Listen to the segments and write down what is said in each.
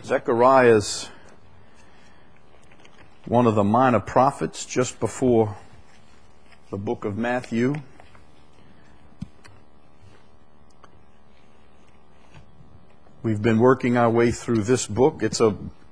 Zechariah is one of the minor prophets just before the book of Matthew. We've been working our way through this book. It's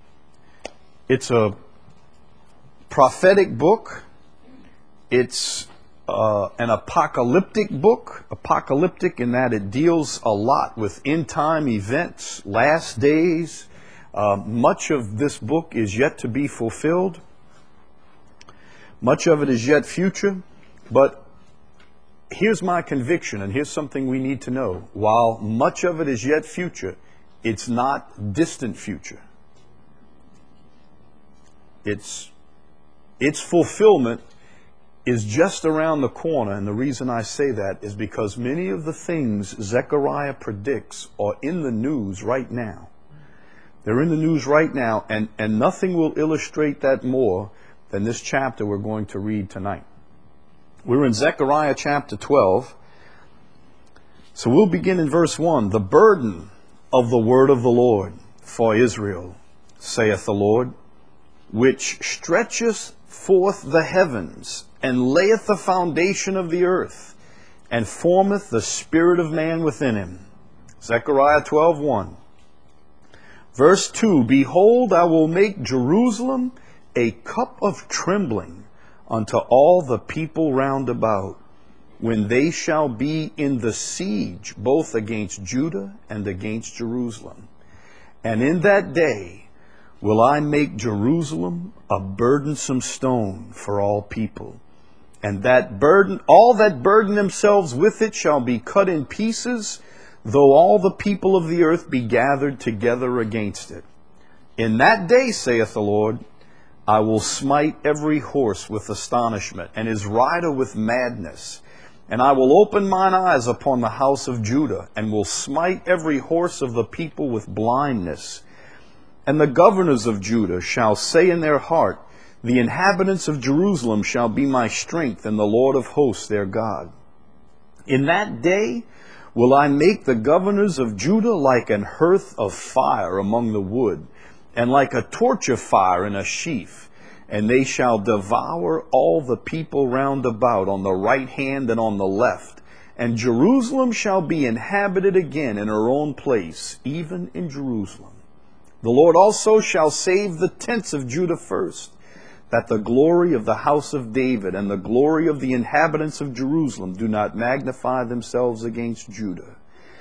a prophetic book. It's an apocalyptic book. Apocalyptic in that it deals a lot with end-time events, last days. Much of this book is yet to be fulfilled. Much of it is yet future. But here's my conviction, and here's something we need to know. While much of it is yet future, it's not distant future. Its fulfillment is just around the corner, and the reason I say that is because many of the things Zechariah predicts are in the news right now. They're in the news right now, and nothing will illustrate that more than this chapter we're going to read tonight. We're in Zechariah chapter 12. So we'll begin in verse 1. The burden of the word of the Lord for Israel, saith the Lord, which stretcheth forth the heavens, and layeth the foundation of the earth, and formeth the spirit of man within him. Zechariah 12:1. Verse 2, Behold, I will make Jerusalem a cup of trembling unto all the people round about, when they shall be in the siege, both against Judah and against Jerusalem. And in that day will I make Jerusalem a burdensome stone for all people. And that burden, all that burden themselves with it shall be cut in pieces, though all the people of the earth be gathered together against it. In that day, saith the Lord, I will smite every horse with astonishment, and his rider with madness. And I will open mine eyes upon the house of Judah, and will smite every horse of the people with blindness. And the governors of Judah shall say in their heart, The inhabitants of Jerusalem shall be my strength, and the Lord of hosts their God. In that day will I make the governors of Judah like an hearth of fire among the wood, and like a torch of fire in a sheaf. And they shall devour all the people round about on the right hand and on the left. And Jerusalem shall be inhabited again in her own place, even in Jerusalem. The Lord also shall save the tents of Judah first, that the glory of the house of David and the glory of the inhabitants of Jerusalem do not magnify themselves against Judah.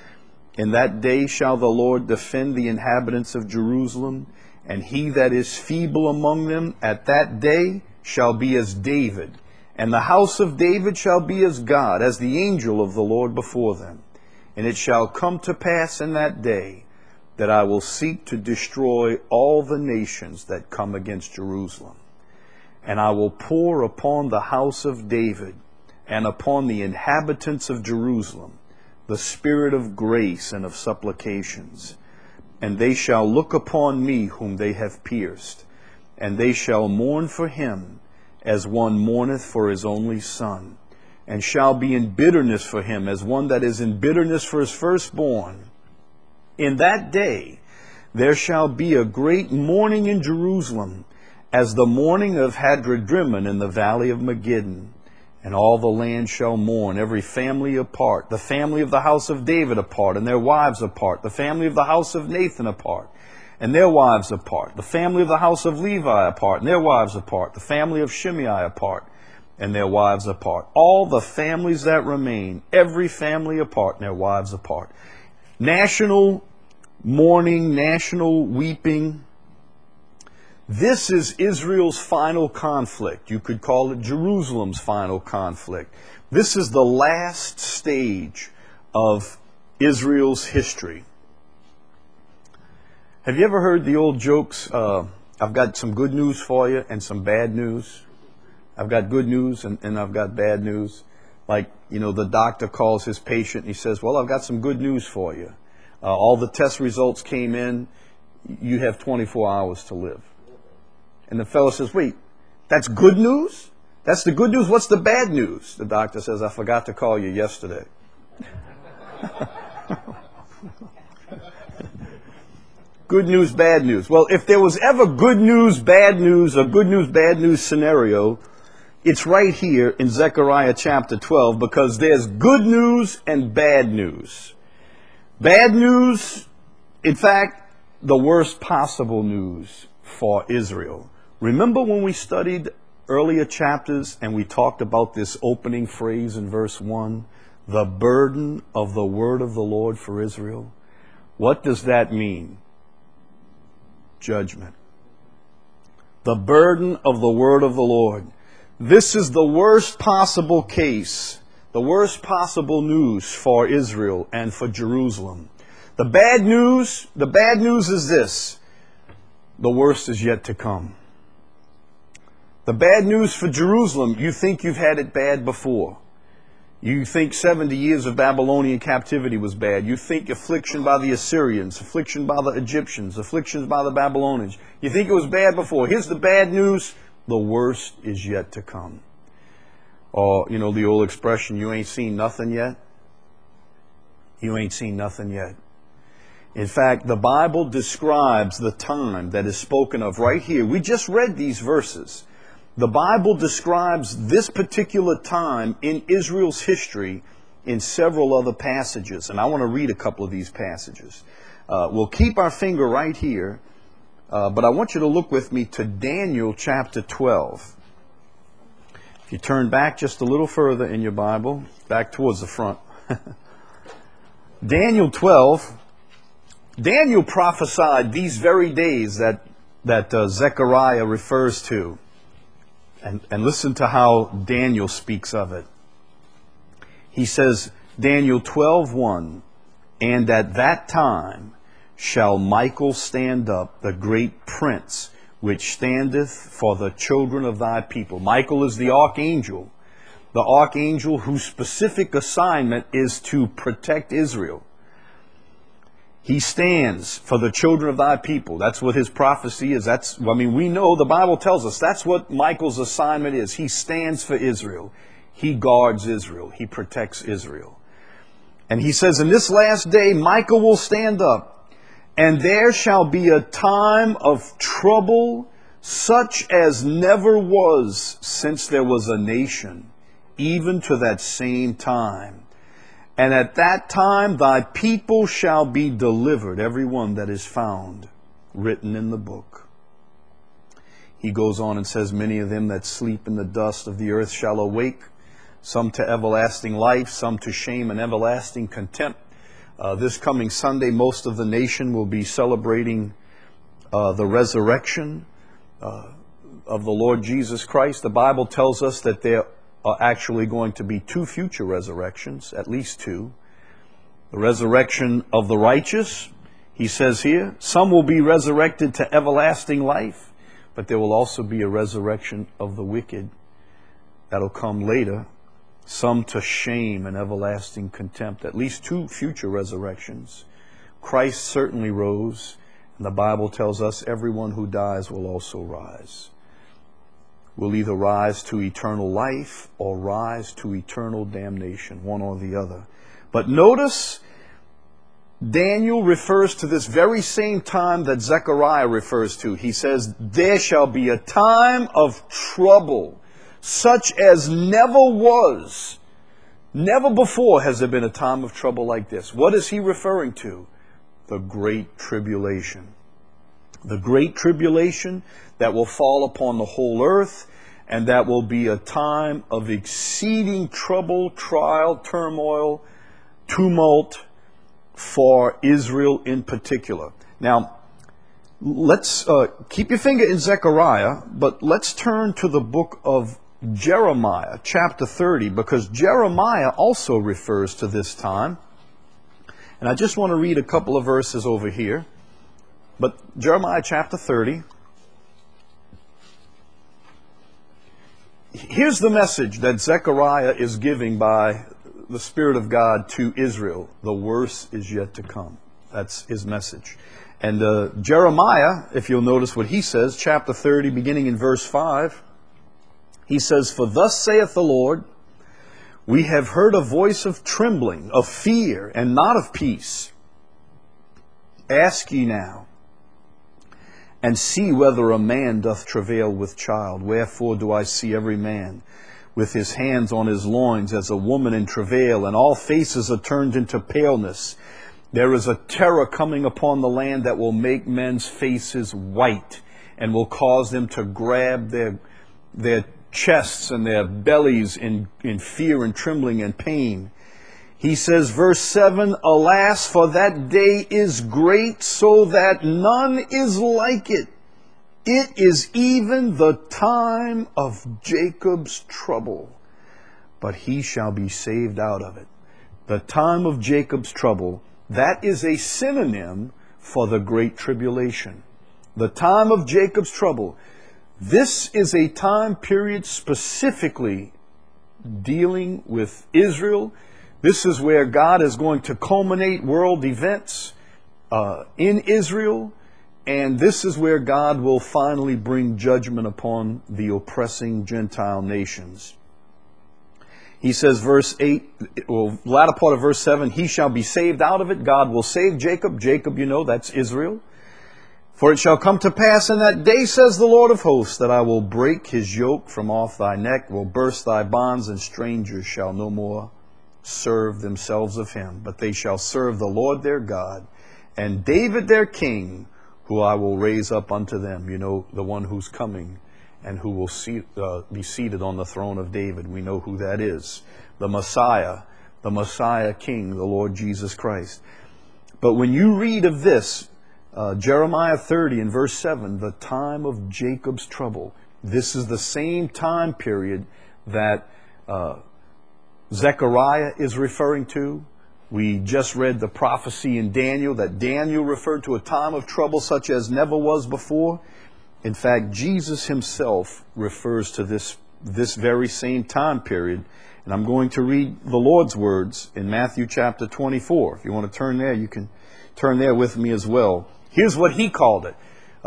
In that day shall the Lord defend the inhabitants of Jerusalem, and he that is feeble among them at that day shall be as David, and the house of David shall be as God, as the angel of the Lord before them. And it shall come to pass in that day that I will seek to destroy all the nations that come against Jerusalem. And I will pour upon the house of David and upon the inhabitants of Jerusalem the spirit of grace and of supplications. And they shall look upon me whom they have pierced, and they shall mourn for him as one mourneth for his only son, and shall be in bitterness for him as one that is in bitterness for his firstborn. In that day there shall be a great mourning in Jerusalem, as the mourning of Hadradrimmon in the valley of Megiddon. And all the land shall mourn, every family apart, the family of the house of David apart, and their wives apart, the family of the house of Nathan apart, and their wives apart, the family of the house of Levi apart, and their wives apart, the family of Shimei apart, and their wives apart. All the families that remain, every family apart, and their wives apart. National mourning, national weeping. This is Israel's final conflict. You could call it Jerusalem's final conflict. This is the last stage of Israel's history. Have you ever heard the old jokes, I've got some good news for you and some bad news? I've got good news and I've got bad news. Like, the doctor calls his patient and he says, well, I've got some good news for you. All the test results came in. You have 24 hours to live. And the fellow says, wait, that's good news? That's the good news? What's the bad news? The doctor says, I forgot to call you yesterday. Good news, bad news. Well, if there was ever good news, bad news, or good news, bad news scenario, it's right here in Zechariah chapter 12, because there's good news and bad news. Bad news, in fact, the worst possible news for Israel. Remember when we studied earlier chapters and we talked about this opening phrase in verse 1, the burden of the word of the Lord for Israel? What does that mean? Judgment. The burden of the word of the Lord. This is the worst possible case, the worst possible news for Israel and for Jerusalem. The bad news is this: the worst is yet to come. The bad news for Jerusalem, you think you've had it bad before. You think 70 years of Babylonian captivity was bad. You think affliction by the Assyrians, affliction by the Egyptians, afflictions by the Babylonians. You think it was bad before. Here's the bad news: the worst is yet to come. Or, you know, the old expression, you ain't seen nothing yet. You ain't seen nothing yet. In fact, the Bible describes the time that is spoken of right here. We just read these verses. The Bible describes this particular time in Israel's history in several other passages. And I want to read a couple of these passages. We'll keep our finger right here. But I want you to look with me to Daniel chapter 12. If you turn back just a little further in your Bible, back towards the front. Daniel 12. Daniel prophesied these very days that Zechariah refers to. And listen to how Daniel speaks of it. He says, Daniel 12:1, and at that time shall Michael stand up, the great prince, which standeth for the children of thy people. Michael is the archangel whose specific assignment is to protect Israel. He stands for the children of thy people. That's what his prophecy is. We know, the Bible tells us that's what Michael's assignment is. He stands for Israel. He guards Israel. He protects Israel. And he says, in this last day, Michael will stand up, and there shall be a time of trouble such as never was since there was a nation, even to that same time. And at that time thy people shall be delivered, every one that is found written in the book. He goes on and says, many of them that sleep in the dust of the earth shall awake, some to everlasting life, some to shame and everlasting contempt. This coming Sunday, most of the nation will be celebrating the resurrection of the Lord Jesus Christ. The Bible tells us that there are actually going to be 2 future resurrections, at least 2. The resurrection of the righteous, he says here, some will be resurrected to everlasting life, but there will also be a resurrection of the wicked that'll come later, some to shame and everlasting contempt. At least 2 future resurrections. Christ certainly rose, and the Bible tells us everyone who dies will also rise. Will either rise to eternal life or rise to eternal damnation, one or the other. But notice, Daniel refers to this very same time that Zechariah refers to. He says, there shall be a time of trouble, such as never was. Never before has there been a time of trouble like this. What is he referring to? The Great Tribulation. The Great Tribulation that will fall upon the whole earth, and that will be a time of exceeding trouble, trial, turmoil, tumult for Israel in particular. Now, let's keep your finger in Zechariah, but let's turn to the book of Jeremiah, chapter 30, because Jeremiah also refers to this time. And I just want to read a couple of verses over here. But Jeremiah chapter 30. Here's the message that Zechariah is giving by the Spirit of God to Israel. The worst is yet to come. That's his message. And Jeremiah, if you'll notice what he says, chapter 30, beginning in verse 5, he says, for thus saith the Lord, we have heard a voice of trembling, of fear, and not of peace. Ask ye now, and see whether a man doth travail with child. Wherefore do I see every man with his hands on his loins as a woman in travail, and all faces are turned into paleness. There is a terror coming upon the land that will make men's faces white and will cause them to grab their chests and their bellies in fear and trembling and pain. He says, verse 7, alas, for that day is great, so that none is like it. It is even the time of Jacob's trouble, but he shall be saved out of it. The time of Jacob's trouble, that is a synonym for the great tribulation. The time of Jacob's trouble. This is a time period specifically dealing with Israel. This is where God is going to culminate world events in Israel. And this is where God will finally bring judgment upon the oppressing Gentile nations. He says, verse 8, well, latter part of verse 7, he shall be saved out of it. God will save Jacob. Jacob, you know, that's Israel. For it shall come to pass in that day, says the Lord of hosts, that I will break his yoke from off thy neck, will burst thy bonds, and strangers shall no more serve themselves of him. But they shall serve the Lord their God, and David their king, who I will raise up unto them. You know, the one who's coming and who will be seated on the throne of David. We know who that is. The Messiah King, the Lord Jesus Christ. But when you read of this, Jeremiah 30 and verse 7, the time of Jacob's trouble, this is the same time period that Zechariah is referring to. We just read the prophecy in Daniel that Daniel referred to a time of trouble such as never was before. In fact, Jesus himself refers to this very same time period. And I'm going to read the Lord's words in Matthew chapter 24. If you want to turn there, you can turn there with me as well. Here's what he called it.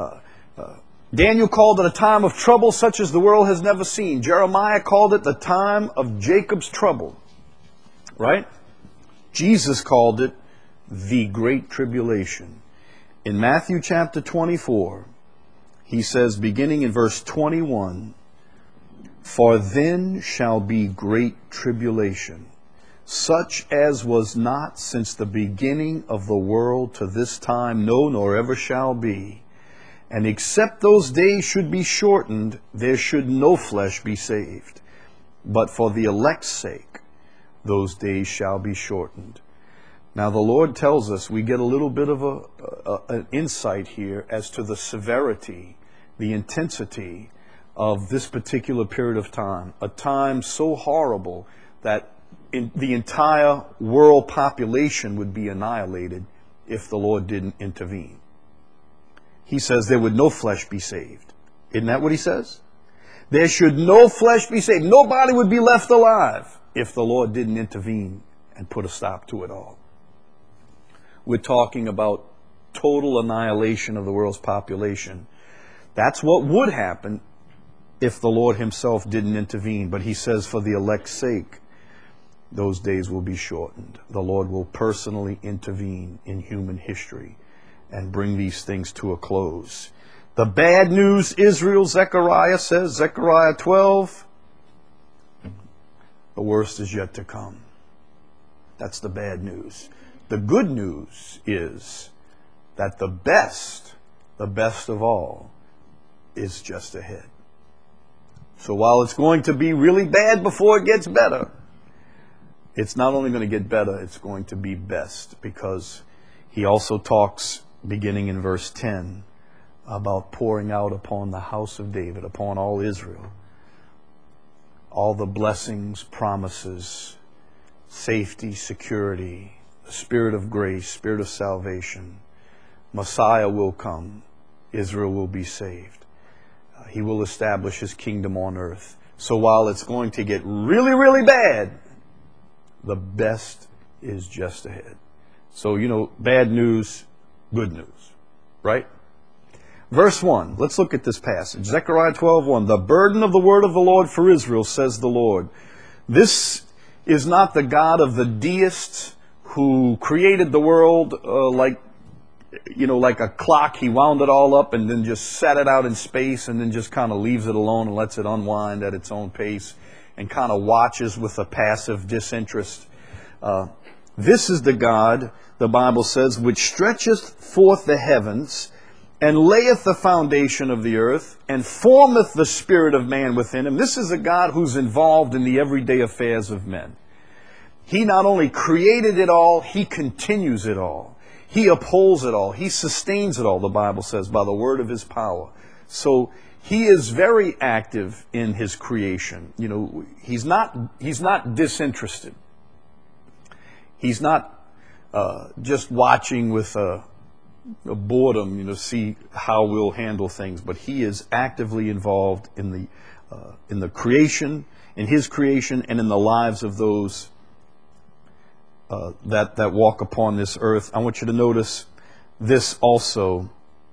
Daniel called it a time of trouble such as the world has never seen. Jeremiah called it the time of Jacob's trouble. Right? Jesus called it the Great Tribulation. In Matthew chapter 24, he says, beginning in verse 21, for then shall be great tribulation, such as was not since the beginning of the world to this time, no, nor ever shall be. And except those days should be shortened, there should no flesh be saved. But for the elect's sake, those days shall be shortened. Now the Lord tells us, we get a little bit of an insight here as to the severity, the intensity of this particular period of time. A time so horrible that the entire world population would be annihilated if the Lord didn't intervene. He says there would no flesh be saved. Isn't that what he says? There should no flesh be saved. Nobody would be left alive if the Lord didn't intervene and put a stop to it all. We're talking about total annihilation of the world's population. That's what would happen if the Lord himself didn't intervene. But he says for the elect's sake, those days will be shortened. The Lord will personally intervene in human history and bring these things to a close. The bad news, Israel, Zechariah says, Zechariah 12, the worst is yet to come. That's the bad news. The good news is that the best of all, is just ahead. So while it's going to be really bad before it gets better, it's not only going to get better, it's going to be best, because he also talks, beginning in verse 10, about pouring out upon the house of David, upon all Israel, all the blessings, promises, safety, security, the spirit of grace, spirit of salvation. Messiah will come. Israel will be saved. He will establish his kingdom on earth. So while it's going to get really, really bad, the best is just ahead. So, bad news, good news, right? Verse 1, let's look at this passage. Zechariah 12:1, the burden of the word of the Lord for Israel, says the Lord. This is not the God of the deists who created the world like like a clock, he wound it all up and then just set it out in space and then just kind of leaves it alone and lets it unwind at its own pace and kind of watches with a passive disinterest. This is the God, the Bible says, which stretcheth forth the heavens and layeth the foundation of the earth and formeth the spirit of man within him. This is a God who's involved in the everyday affairs of men. He not only created it all, he continues it all. He upholds it all. He sustains it all, the Bible says, by the word of his power. So he is very active in his creation. He's not disinterested. He's not just watching with a boredom, see how we'll handle things. But he is actively involved in the creation, in his creation, and in the lives of those that walk upon this earth. I want you to notice this also.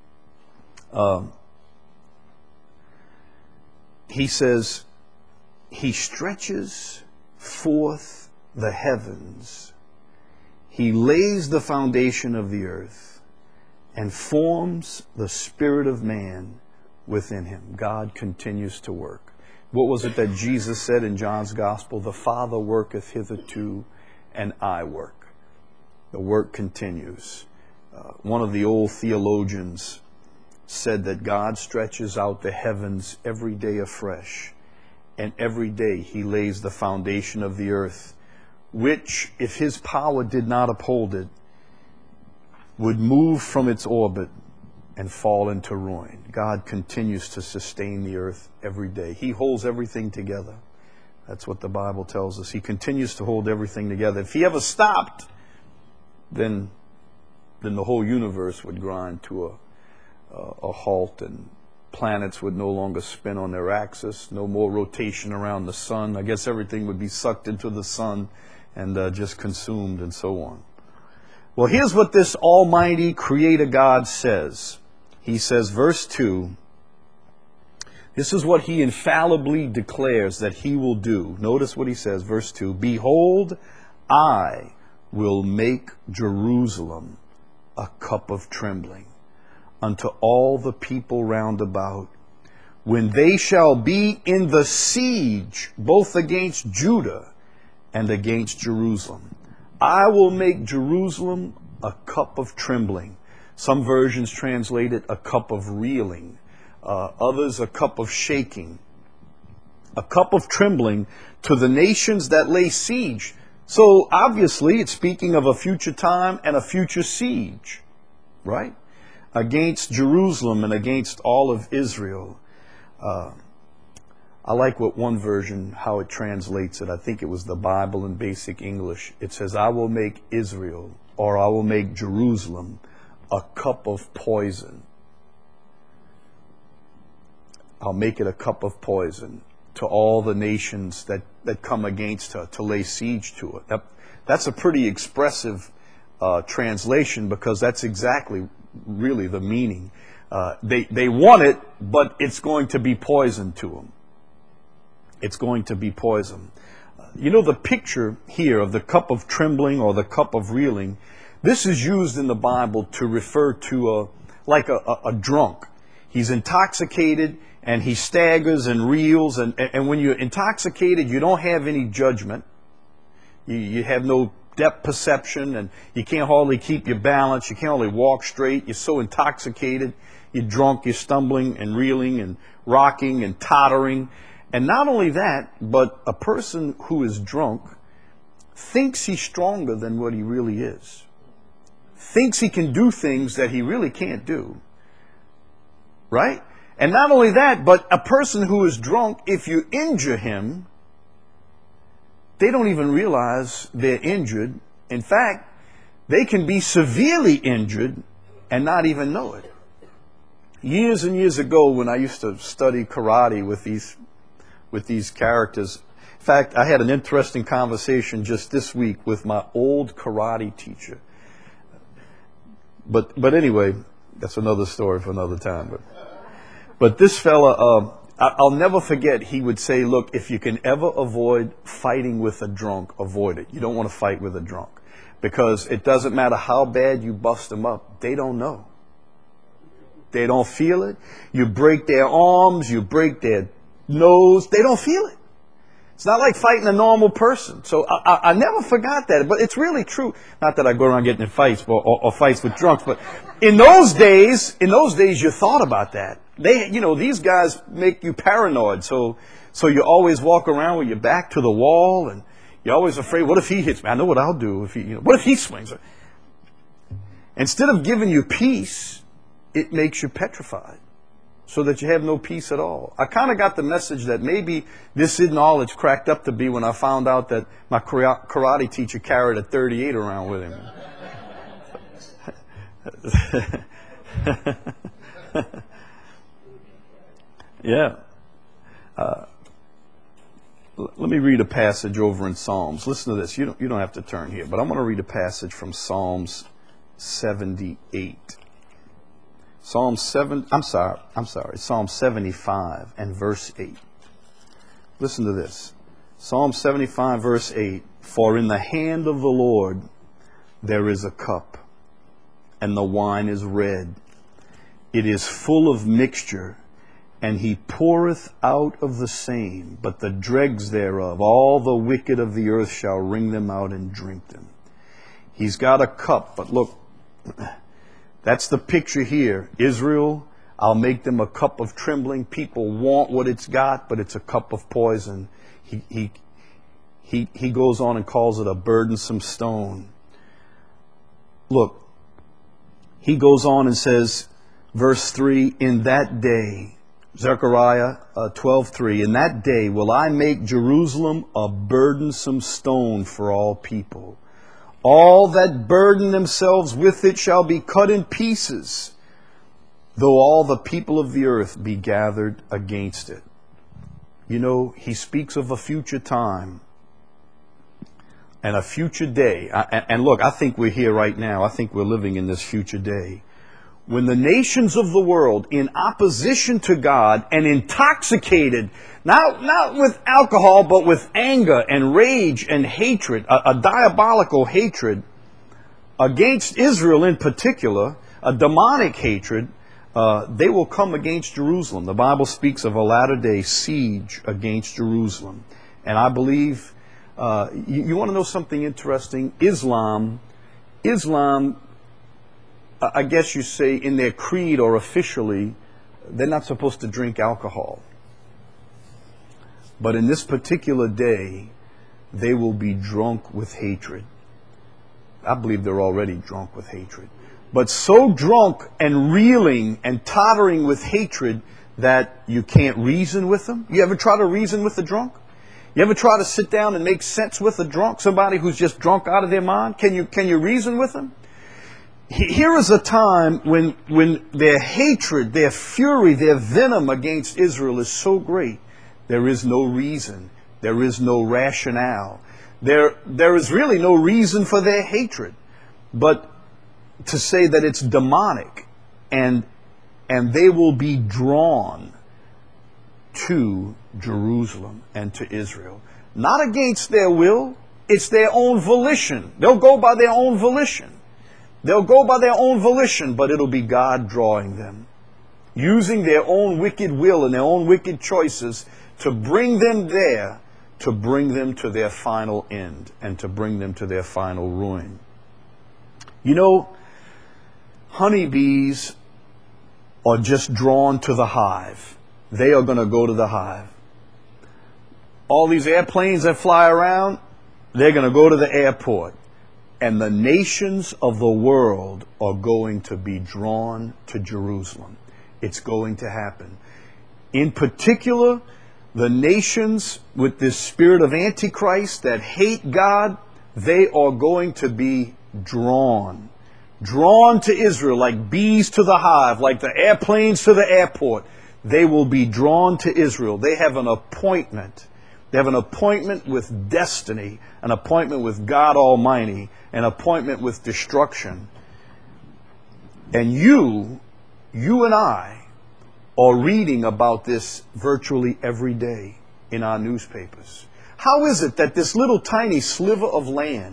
He says, he stretches forth the heavens. He lays the foundation of the earth and forms the spirit of man within him. God continues to work. What was it that Jesus said in John's Gospel? The Father worketh hitherto, and I work. The work continues. One of the old theologians said that God stretches out the heavens every day afresh, and every day he lays the foundation of the earth, which, if his power did not uphold it, would move from its orbit and fall into ruin. God continues to sustain the earth every day. He holds everything together. That's what the Bible tells us. He continues to hold everything together. If he ever stopped, then the whole universe would grind to a halt, and planets would no longer spin on their axis, no more rotation around the sun. I guess everything would be sucked into the sun and just consumed and so on. Well, here's what this almighty creator God says. He says, verse 2, this is what he infallibly declares that he will do. Notice what he says, verse 2, behold, I will make Jerusalem a cup of trembling unto all the people round about, when they shall be in the siege, both against Judah and against Jerusalem. I will make Jerusalem a cup of trembling. Some versions translate it a cup of reeling. Others, a cup of shaking. A cup of trembling to the nations that lay siege. So obviously it's speaking of a future time and a future siege, right? Against Jerusalem and against all of Israel. I like what one version, how it translates it. I think it was the Bible in Basic English. It says, I will make Israel, or I will make Jerusalem, a cup of poison. I'll make it a cup of poison to all the nations that come against her, to lay siege to it. That's a pretty expressive translation, because that's exactly really the meaning. They want it, but it's going to be poison to them. It's going to be poison. The picture here of the cup of trembling or the cup of reeling, this is used in the Bible to refer to a drunk. He's intoxicated and he staggers and reels. And when you're intoxicated, you don't have any judgment. You have no depth perception, and you can't hardly keep your balance. You can't hardly walk straight. You're so intoxicated. You're drunk. You're stumbling and reeling and rocking and tottering. And not only that, but a person who is drunk thinks he's stronger than what he really is. Thinks he can do things that he really can't do. Right? And not only that, but a person who is drunk, if you injure him, they don't even realize they're injured. In fact, they can be severely injured and not even know it. Years and years ago, when I used to study karate with these characters, in fact, I had an interesting conversation just this week with my old karate teacher. But anyway, that's another story for another time. But this fella, I'll never forget, he would say, look, if you can ever avoid fighting with a drunk, avoid it. You don't want to fight with a drunk. Because it doesn't matter how bad you bust them up, they don't know. They don't feel it. You break their arms, you break their nose, they don't feel it. It's not like fighting a normal person. So I never forgot that, but it's really true. Not that I go around getting in fights or fights with drunks, but in those days, you thought about that. These guys make you paranoid. So you always walk around with your back to the wall, and you're always afraid, what if he hits me? I know what I'll do if what if he swings? Instead of giving you peace, it makes you petrified, so that you have no peace at all. I kind of got the message that maybe this isn't all it's cracked up to be when I found out that my karate teacher carried a .38 around with him. Yeah. Let me read a passage over in Psalms. Listen to this. You don't have to turn here, but I'm going to read a passage from Psalms 78. Psalm 75 and verse 8. Listen to this. Psalm 75 verse 8. For in the hand of the Lord there is a cup, and the wine is red. It is full of mixture, and he poureth out of the same, but the dregs thereof, all the wicked of the earth shall wring them out and drink them. He's got a cup, but look, that's the picture here. Israel, I'll make them a cup of trembling. People want what it's got, but it's a cup of poison. He goes on and calls it a burdensome stone. Look, he goes on and says, verse 3, in that day, Zechariah 12:3, in that day will I make Jerusalem a burdensome stone for all people. All that burden themselves with it shall be cut in pieces, though all the people of the earth be gathered against it. He speaks of a future time and a future day. And look, I think we're here right now. I think we're living in this future day, when the nations of the world, in opposition to God and intoxicated, not with alcohol, but with anger and rage and hatred, a diabolical hatred against Israel in particular, a demonic hatred, they will come against Jerusalem. The Bible speaks of a latter-day siege against Jerusalem. And I believe, you want to know something interesting? Islam, I guess you say in their creed or officially, they're not supposed to drink alcohol. But in this particular day, they will be drunk with hatred. I believe they're already drunk with hatred. But so drunk and reeling and tottering with hatred that you can't reason with them. You ever try to reason with a drunk? You ever try to sit down and make sense with a drunk? Somebody who's just drunk out of their mind? Can you reason with them? Here is a time when their hatred, their fury, their venom against Israel is so great, there is no reason. There is no rationale. There is really no reason for their hatred. But to say that it's demonic and they will be drawn to Jerusalem and to Israel. Not against their will, it's their own volition. They'll go by their own volition. They'll go by their own volition, but it'll be God drawing them, using their own wicked will and their own wicked choices to bring them there, to bring them to their final end and to bring them to their final ruin. Honeybees are just drawn to the hive. They are going to go to the hive. All these airplanes that fly around, they're going to go to the airport. And the nations of the world are going to be drawn to Jerusalem. It's going to happen. In particular, the nations with this spirit of Antichrist that hate God, they are going to be drawn to Israel like bees to the hive, like the airplanes to the airport. They will be drawn to Israel. They have an appointment. They have an appointment with destiny, an appointment with God Almighty, an appointment with destruction. And you and I are reading about this virtually every day in our newspapers. How is it that this little tiny sliver of land,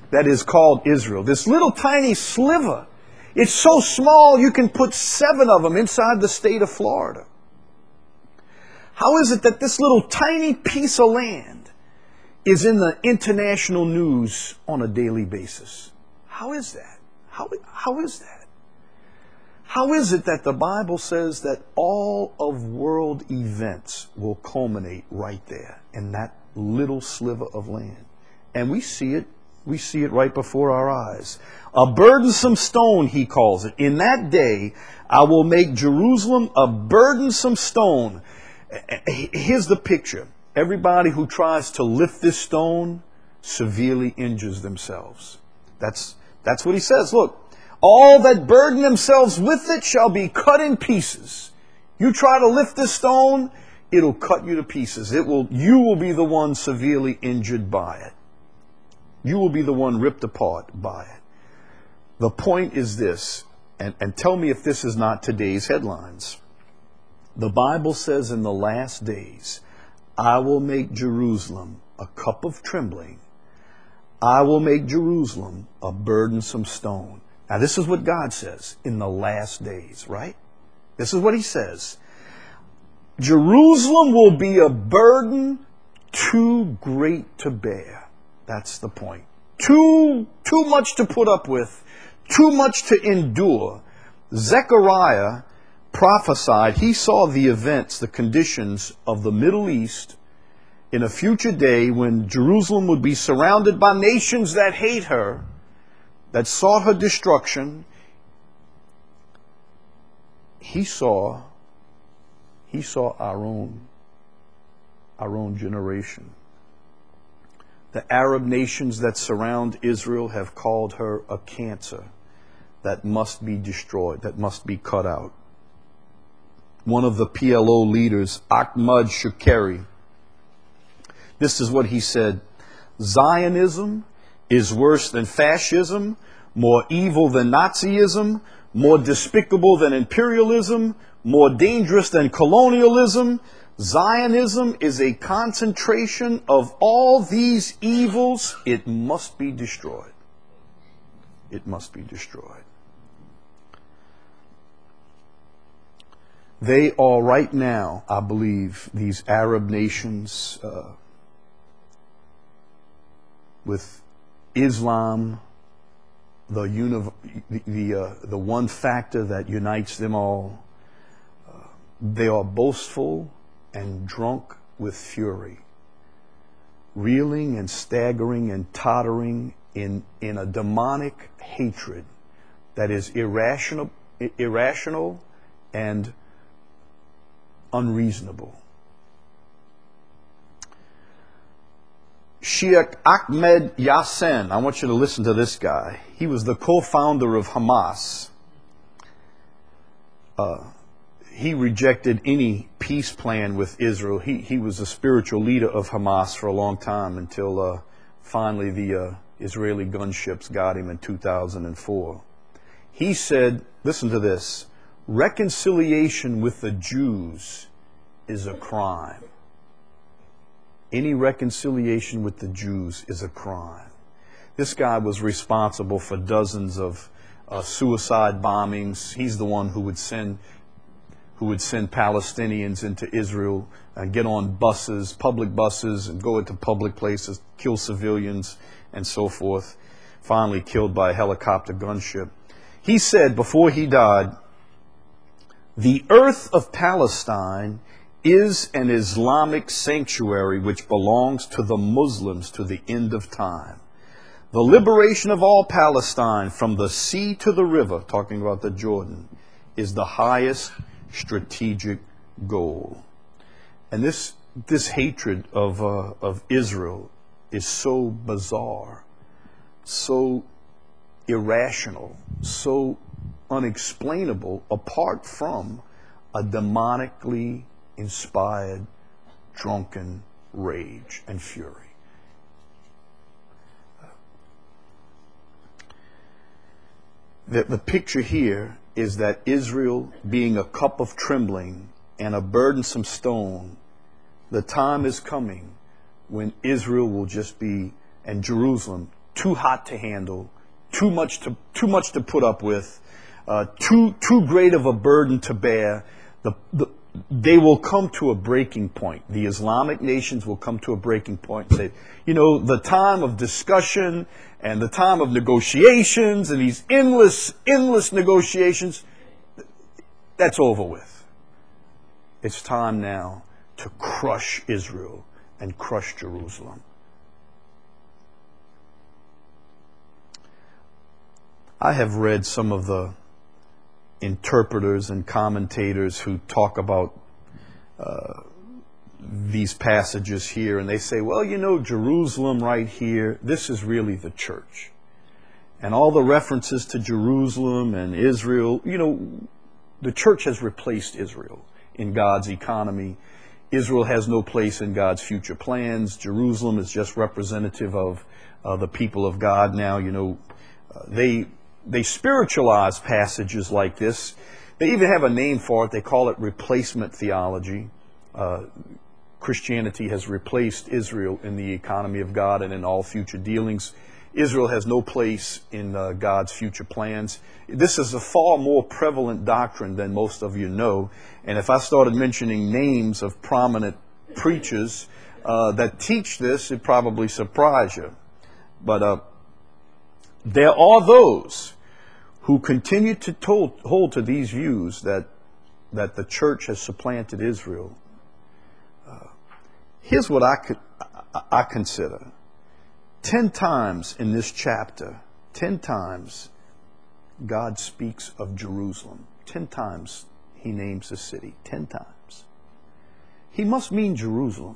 that is called Israel. This little tiny sliver. It's so small you can put 7 of them inside the state of Florida. How is it that this little tiny piece of land is in the international news on a daily basis? How is that? How is that? How is it that the Bible says that all of world events will culminate right there in that little sliver of land? And we see it right before our eyes. A burdensome stone, he calls it. In that day, I will make Jerusalem a burdensome stone. Here's the picture. Everybody who tries to lift this stone severely injures themselves. That's what he says. Look, all that burden themselves with it shall be cut in pieces. You try to lift this stone, it'll cut you to pieces. You will be the one severely injured by it. You will be the one ripped apart by it. The point is this, and tell me if this is not today's headlines. The Bible says in the last days, I will make Jerusalem a cup of trembling. I will make Jerusalem a burdensome stone. Now this is what God says in the last days, right? This is what he says. Jerusalem will be a burden too great to bear. That's the point. Too much to put up with, too much to endure. Zechariah prophesied, he saw the events, the conditions of the Middle East in a future day when Jerusalem would be surrounded by nations that hate her, that sought her destruction. He saw our own generation. The Arab nations that surround Israel have called her a cancer that must be destroyed, that must be cut out. One of the PLO leaders, Ahmad Shukeri, this is what he said: Zionism is worse than fascism, more evil than Nazism, more despicable than imperialism, more dangerous than colonialism. Zionism is a concentration of all these evils. It must be destroyed. It must be destroyed. They are right now, I believe, these Arab nations with Islam, the one factor that unites them all. They are boastful and drunk with fury, reeling and staggering and tottering in a demonic hatred that is irrational and unreasonable. Sheikh Ahmed Yassin, I want you to listen to this guy. He was the co-founder of Hamas. He rejected any peace plan with Israel. He was a spiritual leader of Hamas for a long time until finally the Israeli gunships got him in 2004. He said, listen to this, reconciliation with the Jews is a crime. Any reconciliation with the Jews is a crime. This guy was responsible for dozens of suicide bombings. He's the one who would send Palestinians into Israel and get on buses, public buses, and go into public places, kill civilians, and so forth. Finally killed by a helicopter gunship. He said before he died, the earth of Palestine is an Islamic sanctuary which belongs to the Muslims to the end of time. The liberation of all Palestine from the sea to the river, talking about the Jordan, is the highest strategic goal. And this hatred of Israel is so bizarre, so irrational, so unexplainable, apart from a demonically inspired, drunken rage and fury. The picture here is that Israel being a cup of trembling and a burdensome stone, the time is coming when Israel will just be, and Jerusalem, too hot to handle, too much to put up with, too great of a burden to bear. They will come to a breaking point. The Islamic nations will come to a breaking point and say, the time of discussion and the time of negotiations and these endless negotiations, that's over with. It's time now to crush Israel and crush Jerusalem. I have read some of the interpreters and commentators who talk about these passages here, and they say, well, Jerusalem right here, this is really the church. And all the references to Jerusalem and Israel, the church has replaced Israel in God's economy. Israel has no place in God's future plans. Jerusalem is just representative of the people of God now. They spiritualize passages like this. They even have a name for it. They call it replacement theology. Christianity has replaced Israel in the economy of God and in all future dealings. Israel has no place in God's future plans. This is a far more prevalent doctrine than most of you know. And if I started mentioning names of prominent preachers that teach this, it'd probably surprise you. But there are those who continue to hold to these views that the church has supplanted Israel. Here's what I consider. 10 times in this chapter, 10 times God speaks of Jerusalem. 10 times he names the city. 10 times. He must mean Jerusalem.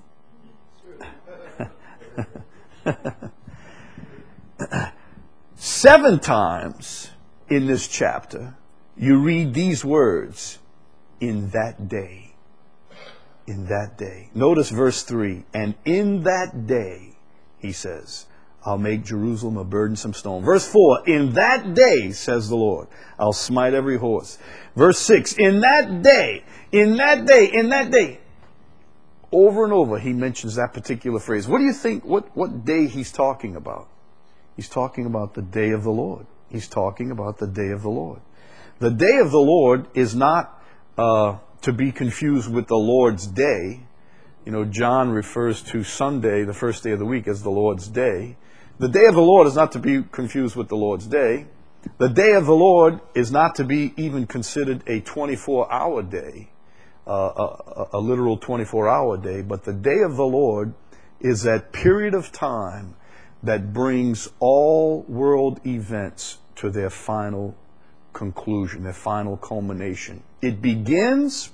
7 times in this chapter, you read these words, in that day. In that day. Notice verse 3. And in that day, he says, I'll make Jerusalem a burdensome stone. Verse 4. In that day, says the Lord, I'll smite every horse. Verse 6. In that day, in that day, in that day. Over and over, he mentions that particular phrase. What do you think, what day he's talking about? He's talking about the day of the Lord. He's talking about the day of the Lord. The day of the Lord is not to be confused with the Lord's day. John refers to Sunday, the first day of the week, as the Lord's day. The day of the Lord is not to be confused with the Lord's day. The day of the Lord is not to be even considered a 24-hour day, a literal 24-hour day. But the day of the Lord is that period of time that brings all world events to their final conclusion, their final culmination. It begins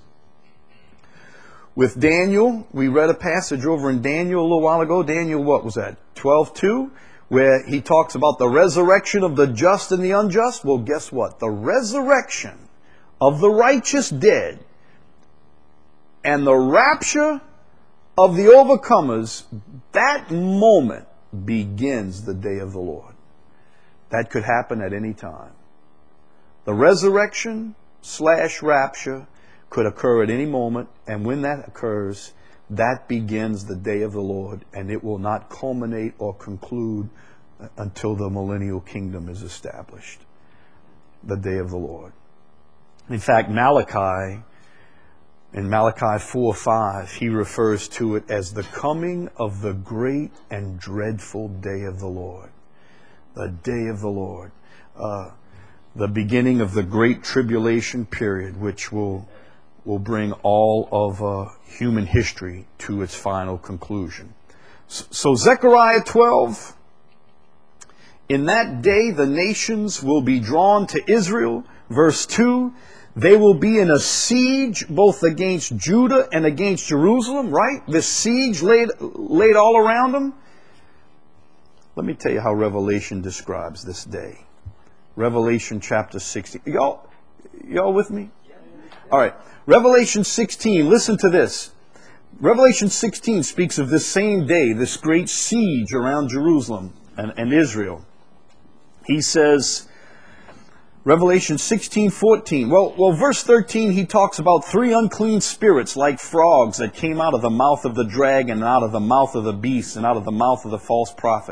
with Daniel. We read a passage over in Daniel a little while ago. Daniel, what was that? 12:2, where he talks about the resurrection of the just and the unjust. Well, guess what? The resurrection of the righteous dead and the rapture of the overcomers, that moment begins the day of the Lord. That could happen at any time. The resurrection / rapture could occur at any moment, and when that occurs, that begins the day of the Lord, and it will not culminate or conclude until the millennial kingdom is established. The day of the Lord. In fact, Malachi, in Malachi 4:5, he refers to it as the coming of the great and dreadful day of the Lord. The day of the Lord. The beginning of the great tribulation period, which will bring all of human history to its final conclusion. So Zechariah 12, in that day the nations will be drawn to Israel. Verse 2, they will be in a siege both against Judah and against Jerusalem, right? The siege laid all around them. Let me tell you how Revelation describes this day. Revelation chapter 16. Y'all with me? All right. Revelation 16, listen to this. Revelation 16 speaks of this same day, this great siege around Jerusalem and Israel. He says, Revelation 16:14. Well, verse 13, he talks about 3 unclean spirits like frogs that came out of the mouth of the dragon, and out of the mouth of the beast, and out of the mouth of the false prophet.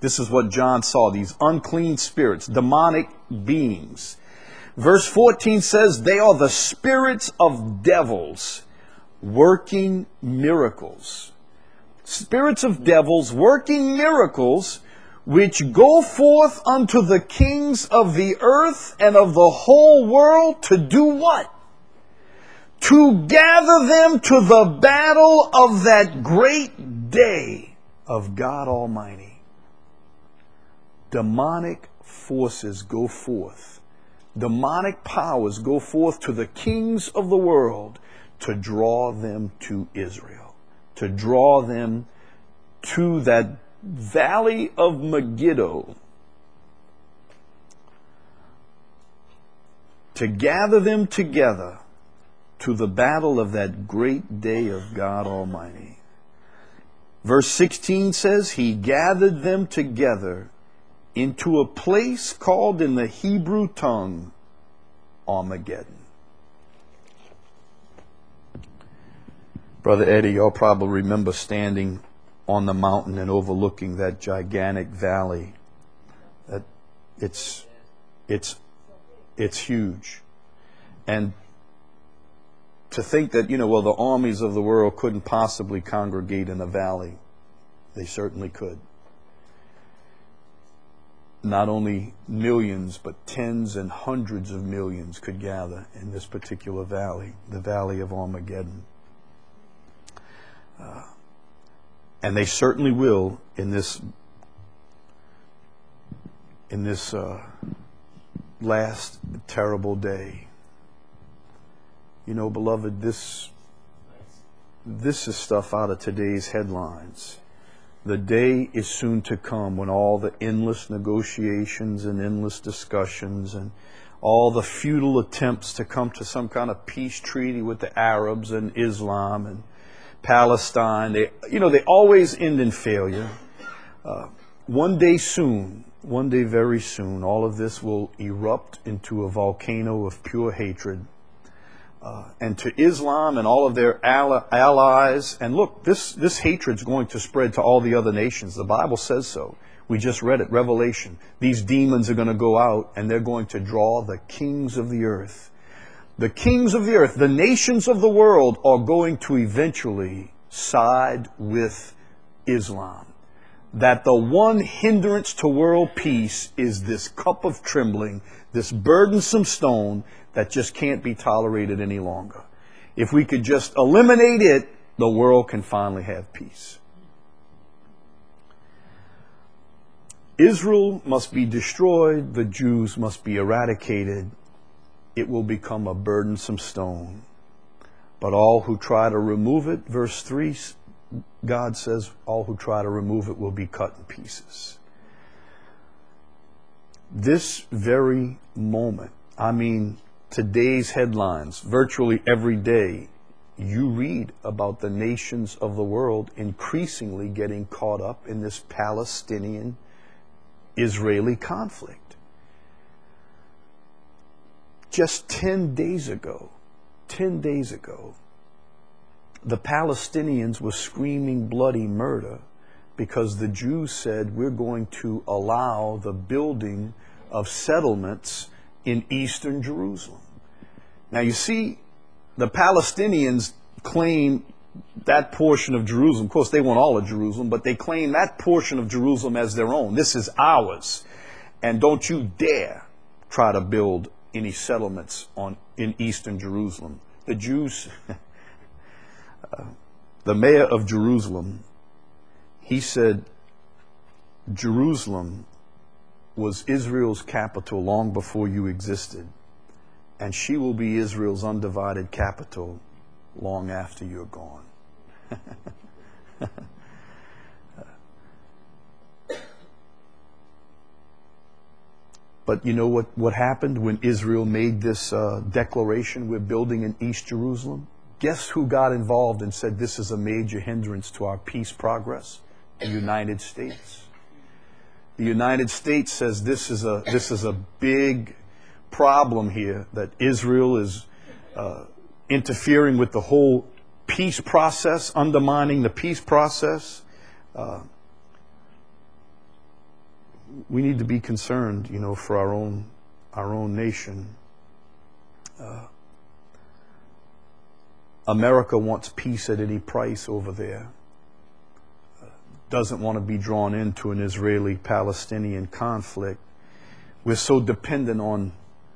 This is what John saw, these unclean spirits, demonic beings. Verse 14 says, they are the spirits of devils working miracles. Spirits of devils working miracles, which go forth unto the kings of the earth and of the whole world to do what? To gather them to the battle of that great day of God Almighty. Demonic forces go forth. Demonic powers go forth to the kings of the world to draw them to Israel, to draw them to that valley of Megiddo, to gather them together to the battle of that great day of God Almighty. Verse 16 says, he gathered them together into a place called in the Hebrew tongue Armageddon. Brother Eddie, y'all probably remember standing on the mountain and overlooking that gigantic valley. That it's huge. And to think that, the armies of the world couldn't possibly congregate in a valley. They certainly could. Not only millions, but tens and hundreds of millions could gather in this particular valley, the Valley of Armageddon. And they certainly will in this last terrible day. Beloved, this is stuff out of today's headlines. The day is soon to come when all the endless negotiations and endless discussions and all the futile attempts to come to some kind of peace treaty with the Arabs and Islam and Palestine, they always end in failure. One day very soon, all of this will erupt into a volcano of pure hatred. And to Islam and all of their allies. And look, this hatred's going to spread to all the other nations. The Bible says so. We just read it, Revelation. These demons are going to go out and they're going to draw the kings of the earth. The kings of the earth, the nations of the world are going to eventually side with Islam. That the one hindrance to world peace is this cup of trembling, this burdensome stone that just can't be tolerated any longer. If we could just eliminate it, the world can finally have peace. Israel must be destroyed. The Jews must be eradicated. It will become a burdensome stone. But all who try to remove it, verse 3, God says, all who try to remove it will be cut in pieces. This very moment, today's headlines, virtually every day, you read about the nations of the world increasingly getting caught up in this Palestinian-Israeli conflict. Just 10 days ago, the Palestinians were screaming bloody murder because the Jews said, we're going to allow the building of settlements in eastern Jerusalem. Now you see, the Palestinians claim that portion of Jerusalem. Of course, they want all of Jerusalem, but they claim that portion of Jerusalem as their own. This is ours. And don't you dare try to build any settlements in eastern Jerusalem. The Jews, the mayor of Jerusalem, he said Jerusalem was Israel's capital long before you existed, and she will be Israel's undivided capital long after you're gone. But you know what happened when Israel made this declaration, we're building in East Jerusalem? Guess who got involved and said this is a major hindrance to our peace progress? The United States. The United States says this is a big problem here, that Israel is interfering with the whole peace process, undermining the peace process. we need to be concerned, for our own nation. America wants peace at any price over there. Doesn't want to be drawn into an Israeli-Palestinian conflict. We're so dependent on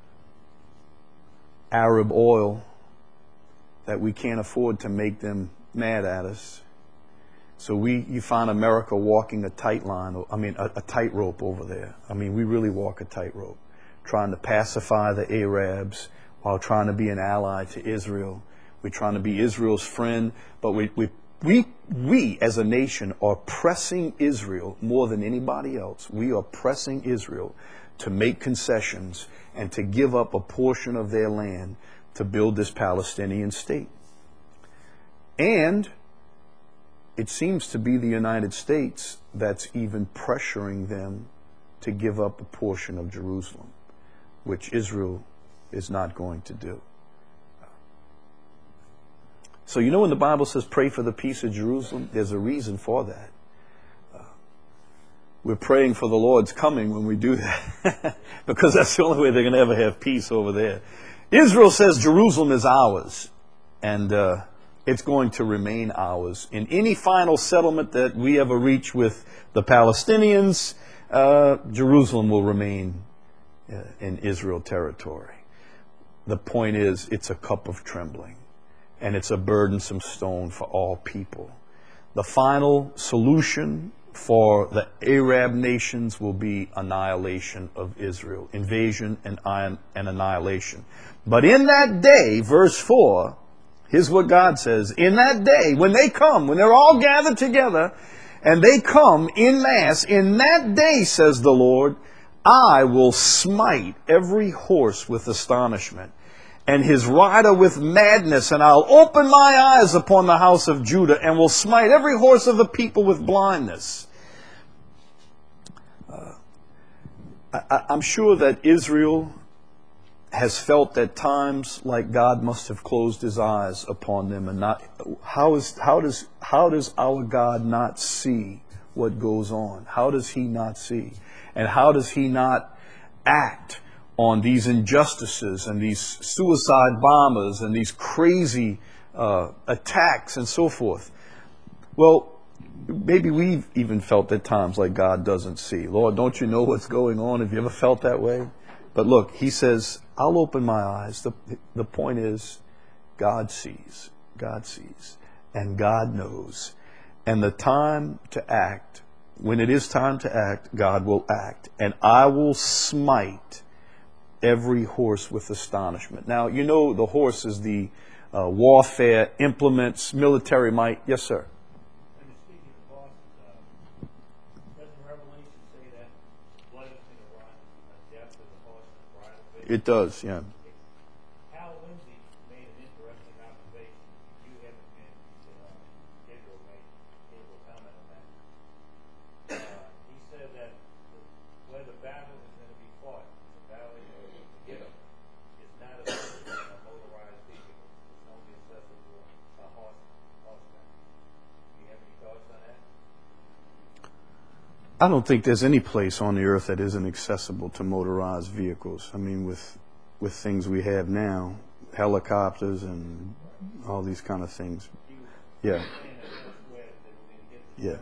Arab oil that we can't afford to make them mad at us. So you find America walking a a tightrope over there. We really walk a tightrope, trying to pacify the Arabs while trying to be an ally to Israel. We're trying to be Israel's friend, but we as a nation are pressing Israel more than anybody else. We are pressing Israel to make concessions and to give up a portion of their land to build this Palestinian state. And it seems to be the United States that's even pressuring them to give up a portion of Jerusalem, which Israel is not going to do. So when the Bible says pray for the peace of Jerusalem, there's a reason for that. We're praying for the Lord's coming when we do that because that's the only way they're going to ever have peace over there. Israel says Jerusalem is ours, and it's going to remain ours. In any final settlement that we ever reach with the Palestinians, Jerusalem will remain in Israel territory. The point is, it's a cup of trembling, and it's a burdensome stone for all people. The final solution for the Arab nations will be annihilation of Israel, invasion and annihilation. But in that day, verse 4, here's what God says. In that day, when they come, when they're all gathered together, and they come in mass, in that day, says the Lord, I will smite every horse with astonishment, and his rider with madness, and I'll open my eyes upon the house of Judah, and will smite every horse of the people with blindness. I'm sure that Israel has felt at times like God must have closed his eyes upon them, and not. How does our God not see what goes on? How does he not see? And how does he not act on these injustices and these suicide bombers and these crazy attacks and so forth? Well, maybe we've even felt at times like God doesn't see. Lord, don't you know what's going on? Have you ever felt that way? But look, he says, I'll open my eyes. The point is, God sees. God sees. And God knows. And the time to act, when it is time to act, God will act. And I will smite every horse with astonishment. Now, the horse is the warfare implements, military might. Yes, sir. It does, yeah. Hal Lindsey made an interesting observation. You haven't been Gabriel comment on that. He said that where the battle is going to be fought, the valley of Gittim, is not accessible on a motorized vehicle. It's only accessible on horseback. Do you have any thoughts on that? I don't think there's any place on the earth that isn't accessible to motorized vehicles. With things we have now, helicopters and all these kind of things. Yeah. Yeah.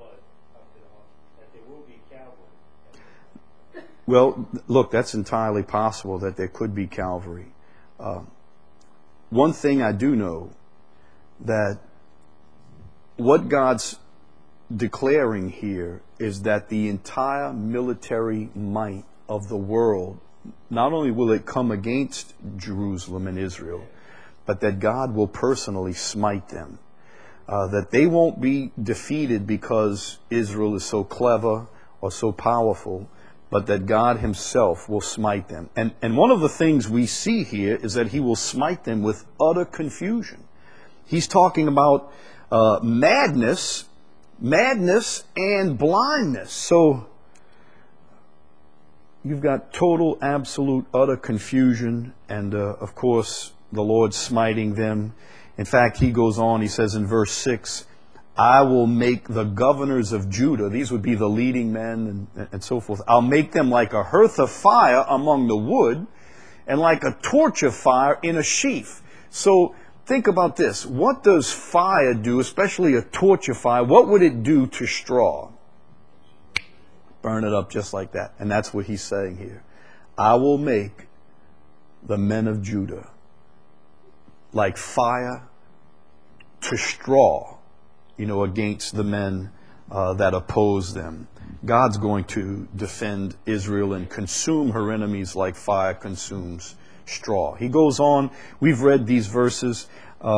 Well, look, that's entirely possible that there could be cavalry. One thing I do know, that what God's declaring here is that the entire military might of the world, not only will it come against Jerusalem and Israel, but that God will personally smite them. That they won't be defeated because Israel is so clever or so powerful, but that God himself will smite them. And one of the things we see here is that he will smite them with utter confusion. He's talking about madness and blindness. So you've got total, absolute, utter confusion, and of course the Lord smiting them. In fact, he goes on, he says in verse 6, I will make the governors of Judah, these would be the leading men and so forth, I'll make them like a hearth of fire among the wood, and like a torch of fire in a sheaf. So think about this. What does fire do, especially a torch of fire? What would it do to straw? Burn it up just like that. And that's what he's saying here. I will make the men of Judah like fire to straw, against the men that oppose them. God's going to defend Israel and consume her enemies like fire consumes straw. He goes on, we've read these verses.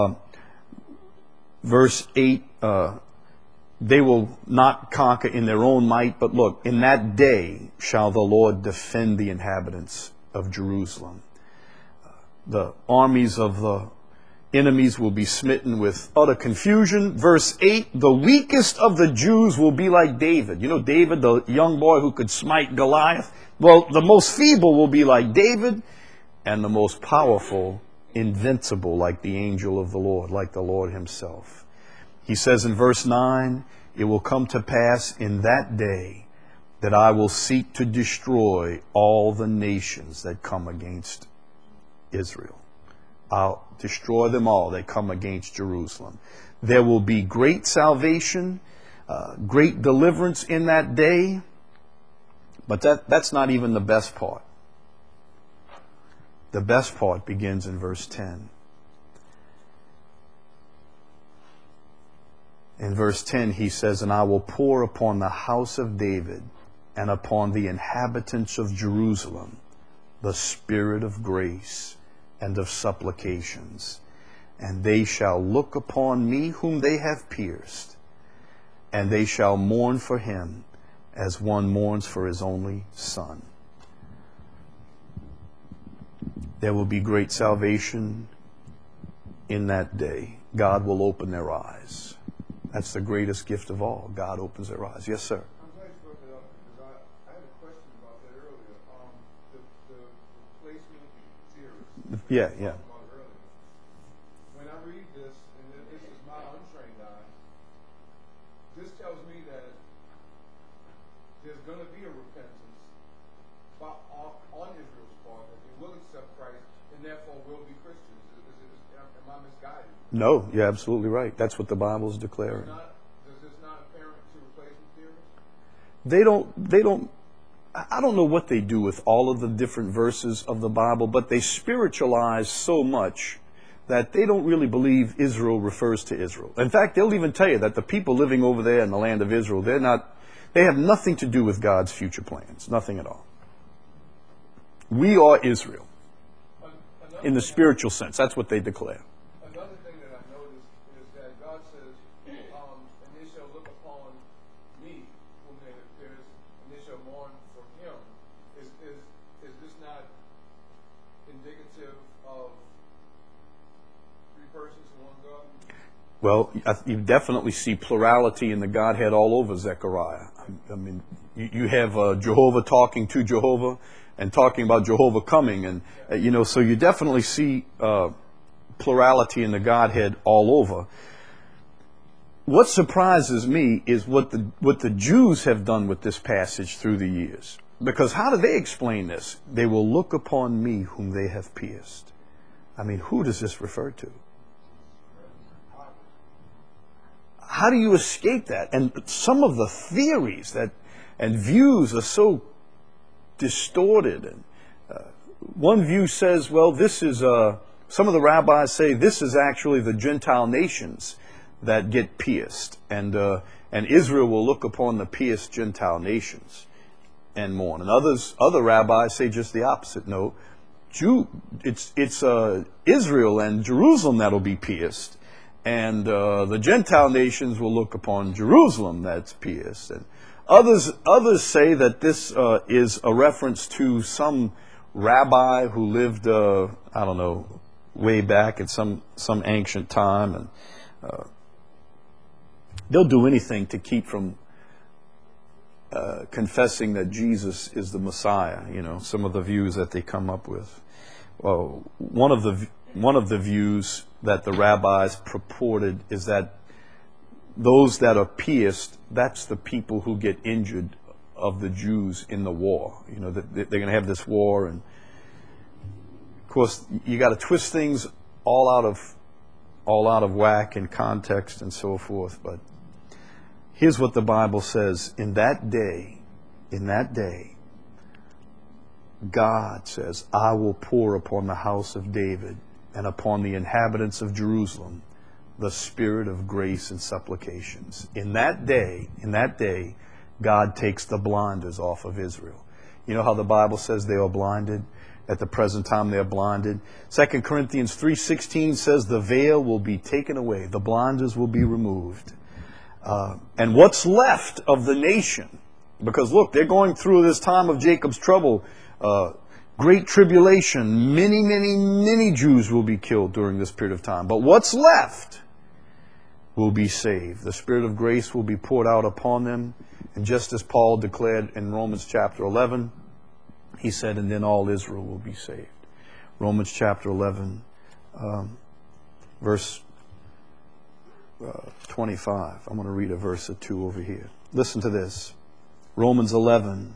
Verse 8, they will not conquer in their own might, but look, in that day shall the Lord defend the inhabitants of Jerusalem. The armies of the enemies will be smitten with utter confusion. Verse 8, the weakest of the Jews will be like David. David, the young boy who could smite Goliath? Well, the most feeble will be like David, and the most powerful, invincible, like the angel of the Lord, like the Lord himself. He says in verse 9, it will come to pass in that day that I will seek to destroy all the nations that come against Israel. I'll destroy them all that come against Jerusalem. There will be great salvation, great deliverance in that day. But that's not even the best part. The best part begins in verse 10. In verse 10 he says, and I will pour upon the house of David and upon the inhabitants of Jerusalem the spirit of grace and of supplications, and they shall look upon me whom they have pierced, and they shall mourn for him as one mourns for his only son. There will be great salvation in that day. God will open their eyes. That's the greatest gift of all. God opens their eyes. Yes, sir. I'm glad you brought that up because I had a question about that earlier. The replacement theorist. Yeah. About earlier. When I read this, and this is my untrained eye, this tells me that there's going to be a repentance on Israel's part, that they will accept Christ and therefore will be Christians. Am I misguided? No, you're absolutely right. That's what the Bible is declaring. Does this not apparent to replacement theorists? They don't, I don't know what they do with all of the different verses of the Bible, but they spiritualize so much that they don't really believe Israel refers to Israel. In fact, they'll even tell you that the people living over there in the land of Israel, they have nothing to do with God's future plans. Nothing at all. We are Israel. In the spiritual sense. That's what they declare. Another thing that I noticed is that God says, and they shall look upon me, whom they have pierced, and they shall mourn for him. Is this not indicative of three persons in one God? Well, you definitely see plurality in the Godhead all over Zechariah. I mean, you have Jehovah talking to Jehovah and talking about Jehovah coming. And, so you definitely see plurality in the Godhead all over. What surprises me is what the Jews have done with this passage through the years. Because how do they explain this? They will look upon me whom they have pierced. I mean, who does this refer to? How do you escape that? And some of the theories and views are so distorted. And one view says, well, this is some of the rabbis say this is actually the Gentile nations that get pierced, and Israel will look upon the pierced Gentile nations and mourn. And other rabbis say just the opposite. No, it's Israel and Jerusalem that'll be pierced, and the Gentile nations will look upon Jerusalem that's pierced. And others say that this is a reference to some rabbi who lived, way back at some ancient time, and they'll do anything to keep from confessing that Jesus is the Messiah. Some of the views that they come up with. Well, one of the views that the rabbis purported is that those that are pierced, that's the people who get injured of the Jews in the war. You know, they're going to have this war, and of course you got to twist things all out of whack and context and so forth. But here's what the Bible says: in that day, God says, I will pour upon the house of David and upon the inhabitants of Jerusalem the spirit of grace and supplications. In that day, God takes the blinders off of Israel. You know how the Bible says they are blinded? At the present time they are blinded. 2 Corinthians 3:16 says the veil will be taken away. The blinders will be removed. And what's left of the nation, because look, they're going through this time of Jacob's trouble, great tribulation. Many Jews will be killed during this period of time. But what's left will be saved. The Spirit of grace will be poured out upon them. And just as Paul declared in Romans chapter 11, he said, and then all Israel will be saved. Romans chapter 11, verse 25. I'm going to read a verse or two over here. Listen to this. Romans 11.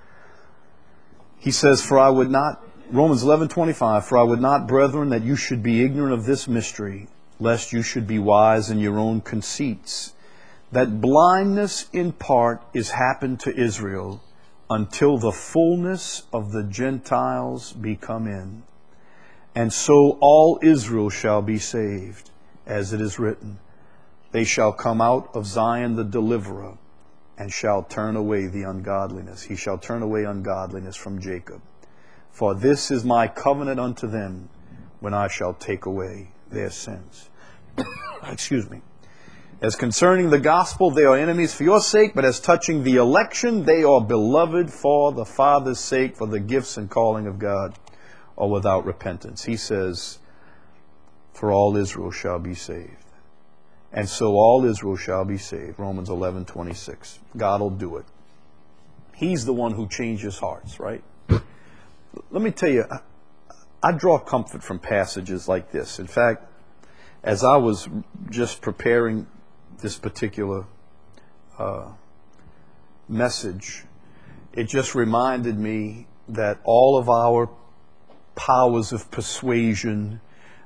He says, Romans 11:25, for I would not, brethren, that you should be ignorant of this mystery, lest you should be wise in your own conceits, that blindness in part is happened to Israel until the fullness of the Gentiles be come in. And so all Israel shall be saved, as it is written, they shall come out of Zion the deliverer, and shall turn away the ungodliness. He shall turn away ungodliness from Jacob. For this is my covenant unto them, when I shall take away their sins. Excuse me. As concerning the gospel, they are enemies for your sake, but as touching the election, they are beloved for the Father's sake, for the gifts and calling of God are without repentance. He says, for all Israel shall be saved. And so all Israel shall be saved. Romans 11:26. God will do it. He's the one who changes hearts, right? Let me tell you, I draw comfort from passages like this. In fact, as I was just preparing this particular message, it just reminded me that all of our powers of persuasion,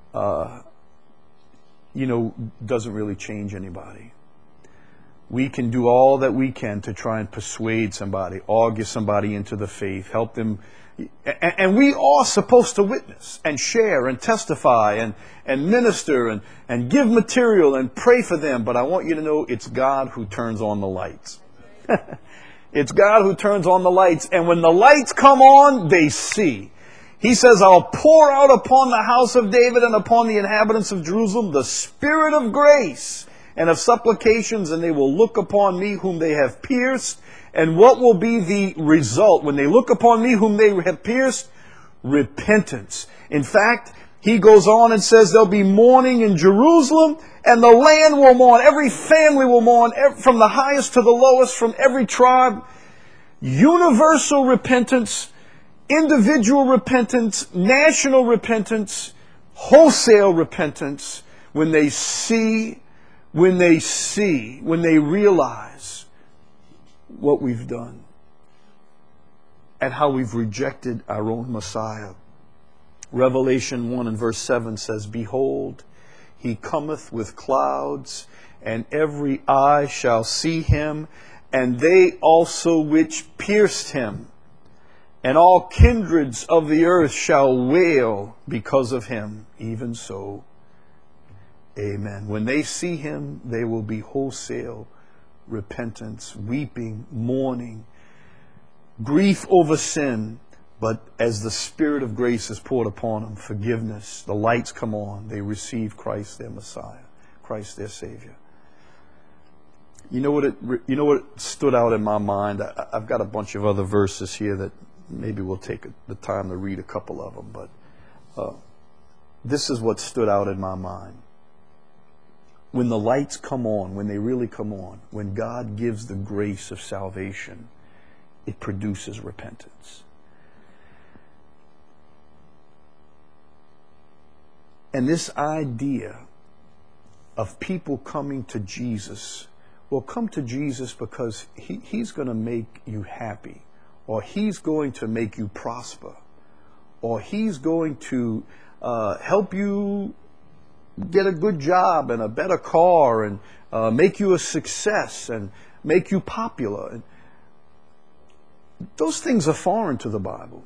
doesn't really change anybody. We can do all that we can to try and persuade somebody, argue somebody into the faith, help them. And we are supposed to witness and share and testify and minister and give material and pray for them. But I want you to know it's God who turns on the lights. It's God who turns on the lights. And when the lights come on, they see. He says, I'll pour out upon the house of David and upon the inhabitants of Jerusalem the spirit of grace and of supplications, and they will look upon me whom they have pierced. And what will be the result when they look upon me whom they have pierced? Repentance. In fact, he goes on and says there'll be mourning in Jerusalem, and the land will mourn. Every family will mourn, from the highest to the lowest, from every tribe. Universal repentance, individual repentance, national repentance, wholesale repentance, when they realize what we've done and how we've rejected our own Messiah. Revelation 1 and verse 7 says, behold, he cometh with clouds, and every eye shall see him, and they also which pierced him. And all kindreds of the earth shall wail because of him. Even so, amen. When they see him, they will be wholesale repentance, weeping, mourning, grief over sin. But as the Spirit of grace is poured upon them, forgiveness, the lights come on, they receive Christ their Messiah, Christ their Savior. You know what stood out in my mind? I've got a bunch of other verses here that maybe we'll take the time to read a couple of them, but this is what stood out in my mind. When the lights come on, when they really come on, when God gives the grace of salvation, it produces repentance. And this idea of people coming to Jesus. Well, come to Jesus because He's going to make you happy, or He's going to make you prosper, or He's going to help you get a good job and a better car and make you a success and make you popular. And those things are foreign to the Bible.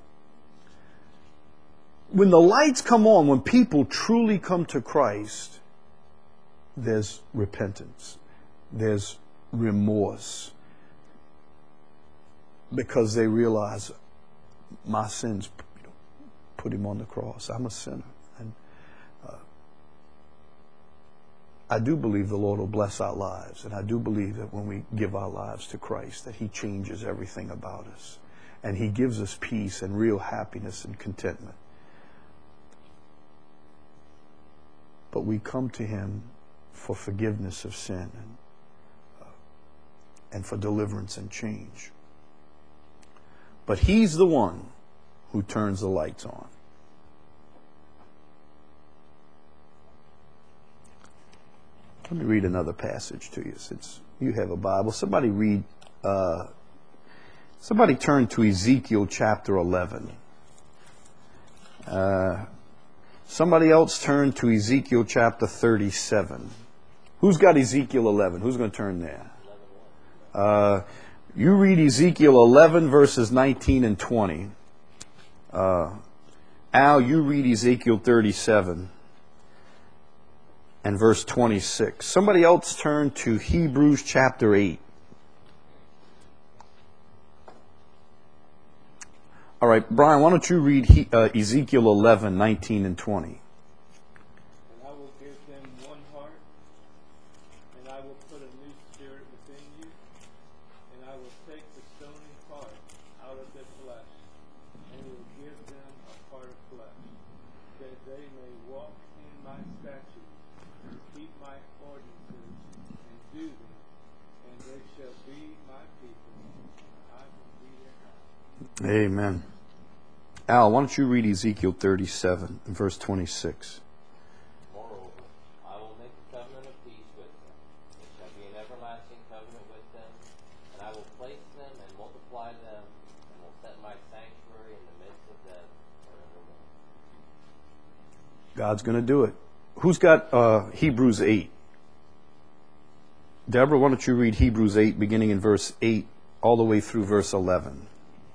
When the lights come on, when people truly come to Christ, there's repentance. There's remorse. Because they realize my sins put Him on the cross. I'm a sinner. And I do believe the Lord will bless our lives. And I do believe that when we give our lives to Christ, that He changes everything about us. And He gives us peace and real happiness and contentment. But we come to Him for forgiveness of sin and for deliverance and change. But He's the one who turns the lights on. Let me read another passage to you since you have a Bible. Somebody turn to Ezekiel chapter 11. Somebody else turn to Ezekiel chapter 37. Who's got Ezekiel 11? Who's going to turn there? You read Ezekiel 11 verses 19 and 20. Al, you read Ezekiel 37 and verse 26. Somebody else turn to Hebrews chapter 8. All right, Brian, why don't you read Ezekiel 11, 19 and 20. And I will give them one heart, and I will put a new spirit within you, and I will take the stony heart out of their flesh, and will give them a heart of flesh, that they may walk in my statutes, and keep my ordinances, and do them, and they shall be my people, and I will be their God. Amen. Al, why don't you read Ezekiel 37 and verse 26. Moreover, I will make a covenant of peace with them. It shall be an everlasting covenant with them, and I will place them and multiply them, and will set my sanctuary in the midst of them forevermore. God's going to do it. Who's got Hebrews 8? Deborah, why don't you read Hebrews 8, beginning in verse 8, all the way through verse 11.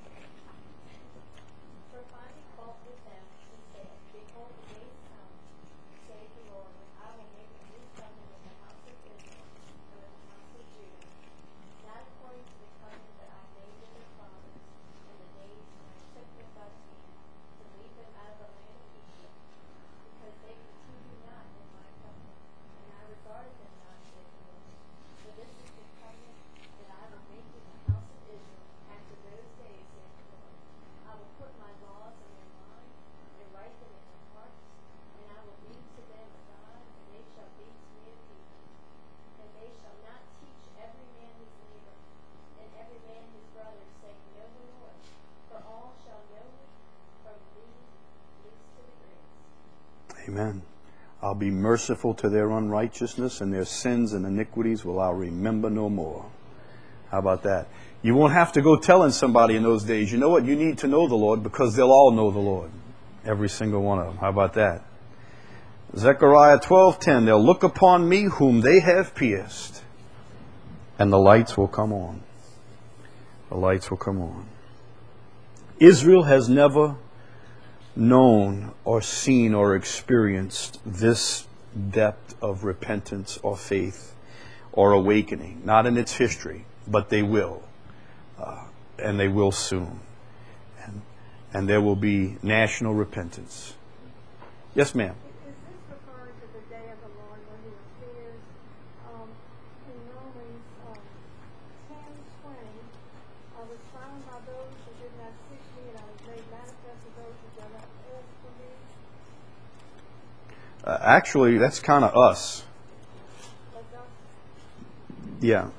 Amen. I'll be merciful to their unrighteousness, and their sins and iniquities will I remember no more. How about that? You won't have to go telling somebody in those days, you know what, you need to know the Lord, because they'll all know the Lord. Every single one of them. How about that? Zechariah 12:10, they'll look upon me whom they have pierced, and the lights will come on. The lights will come on. Israel has never known or seen or experienced this depth of repentance or faith or awakening. Not in its history, but they will. And they will soon. And there will be national repentance. Yes, ma'am. Is this referring to the day of the Lord when He appears in Romans 10:20? I was found by those who did not seek me, and I was made manifest to those who did not ask for me. Actually, that's kind of us. That's us. Yeah.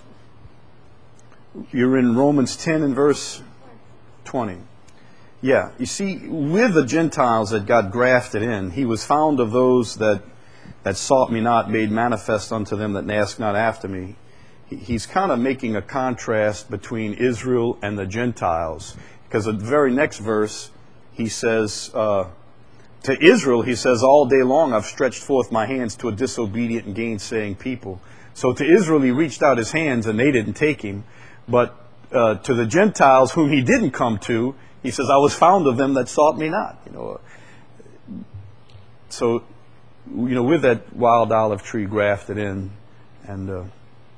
You're in Romans 10 and verse 20. Yeah. You see, we're the Gentiles that got grafted in. He was found of those that that sought me not made manifest unto them that ask not after me. He's kind of making a contrast between Israel and the Gentiles, because the very next verse, he says, to Israel, he says, all day long I've stretched forth my hands to a disobedient and gainsaying people. So to Israel he reached out his hands and they didn't take him. But to the Gentiles whom he didn't come to, he says, I was found of them that sought me not. So, with that wild olive tree grafted in, and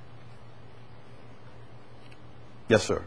yes, sir.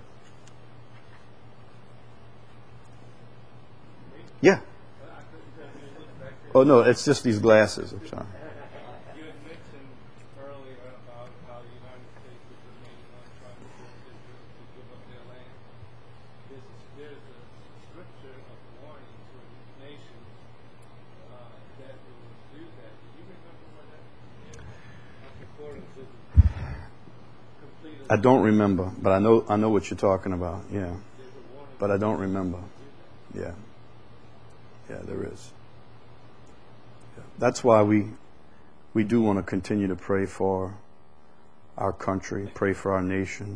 Yeah. Oh no, it's just these glasses. I'm sorry. You had mentioned earlier about how the United States is the main one trying to force Israel to give up their land. There's a scripture of warning to a nation that will do that. Do you remember what that is? According to the complete. I don't remember, but I know what you're talking about. Yeah, but I don't remember. Yeah, there is. Yeah. That's why we do want to continue to pray for our country, pray for our nation,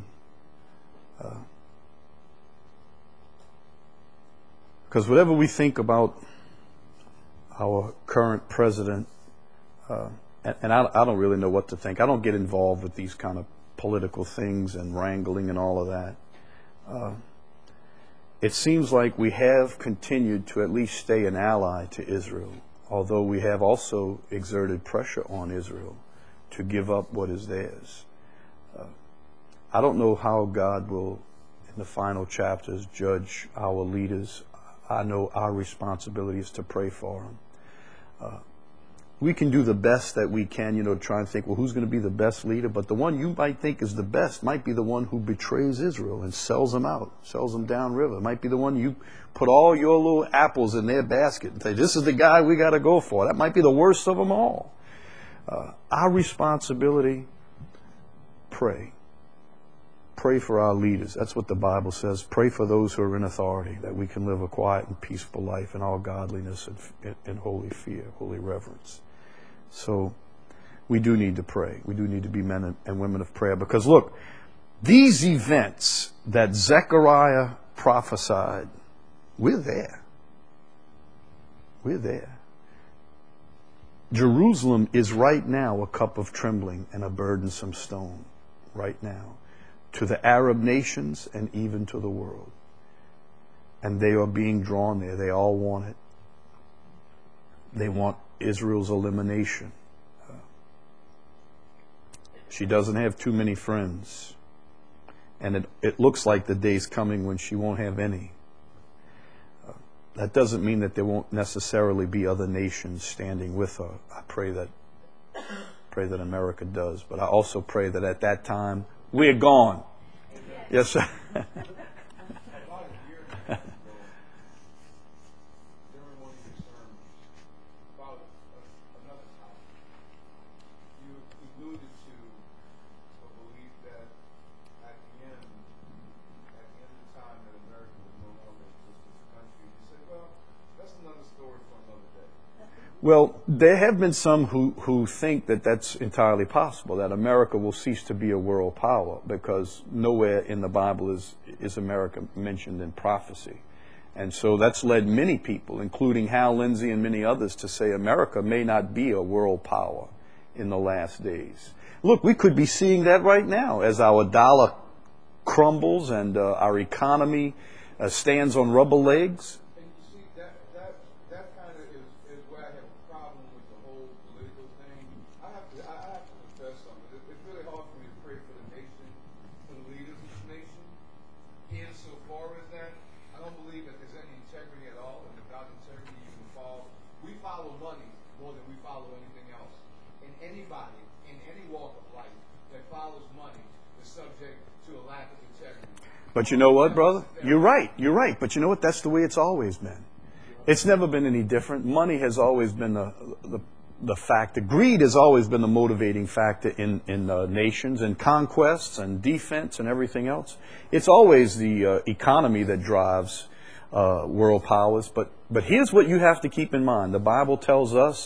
because whatever we think about our current president, and I don't really know what to think. I don't get involved with these kind of political things and wrangling and all of that. It seems like we have continued to at least stay an ally to Israel, although we have also exerted pressure on Israel to give up what is theirs. I don't know how God will, in the final chapters, judge our leaders. I know our responsibility is to pray for them. We can do the best that we can, try and think, well, who's going to be the best leader? But the one you might think is the best might be the one who betrays Israel and sells them out, sells them downriver. It might be the one you put all your little apples in their basket and say, this is the guy we got to go for. That might be the worst of them all. Our responsibility, pray. Pray for our leaders. That's what the Bible says. Pray for those who are in authority, that we can live a quiet and peaceful life in all godliness and holy fear, holy reverence. So we do need to pray. We do need to be men and women of prayer. Because look, these events that Zechariah prophesied, we're there. We're there. Jerusalem is right now a cup of trembling and a burdensome stone. Right now. To the Arab nations and even to the world. And they are being drawn there. They all want it. They want Israel's elimination. She doesn't have too many friends. And it looks like the day's coming when she won't have any. That doesn't mean that there won't necessarily be other nations standing with her. I pray that America does. But I also pray that at that time, we're gone. Yes, sir. About a year ago, during one of your sermons, about another topic, you alluded to a belief that at the end of the time that America would no longer exist as a country. You said, well, that's another story for another day. Well, there have been some who think that that's entirely possible, that America will cease to be a world power, because nowhere in the Bible is America mentioned in prophecy. And so that's led many people, including Hal Lindsey and many others, to say America may not be a world power in the last days. Look, we could be seeing that right now as our dollar crumbles and our economy stands on rubber legs. And you see, that kind of is where I have a problem with the whole political thing. I have to confess something. It's really hard for me to pray for the nation, for the leaders of this nation. Insofar as that, I don't believe that there's any integrity at all, and without integrity you can fall. We follow money more than we follow anything else. And anybody in any walk of life that follows money is subject to a lack of integrity. But you know what, brother? You're right. But you know what? That's the way it's always been. It's never been any different. Money has always been the factor. Greed has always been the motivating factor in nations and conquests and defense and everything else. It's always the economy that drives world powers. But here's what you have to keep in mind. The Bible tells us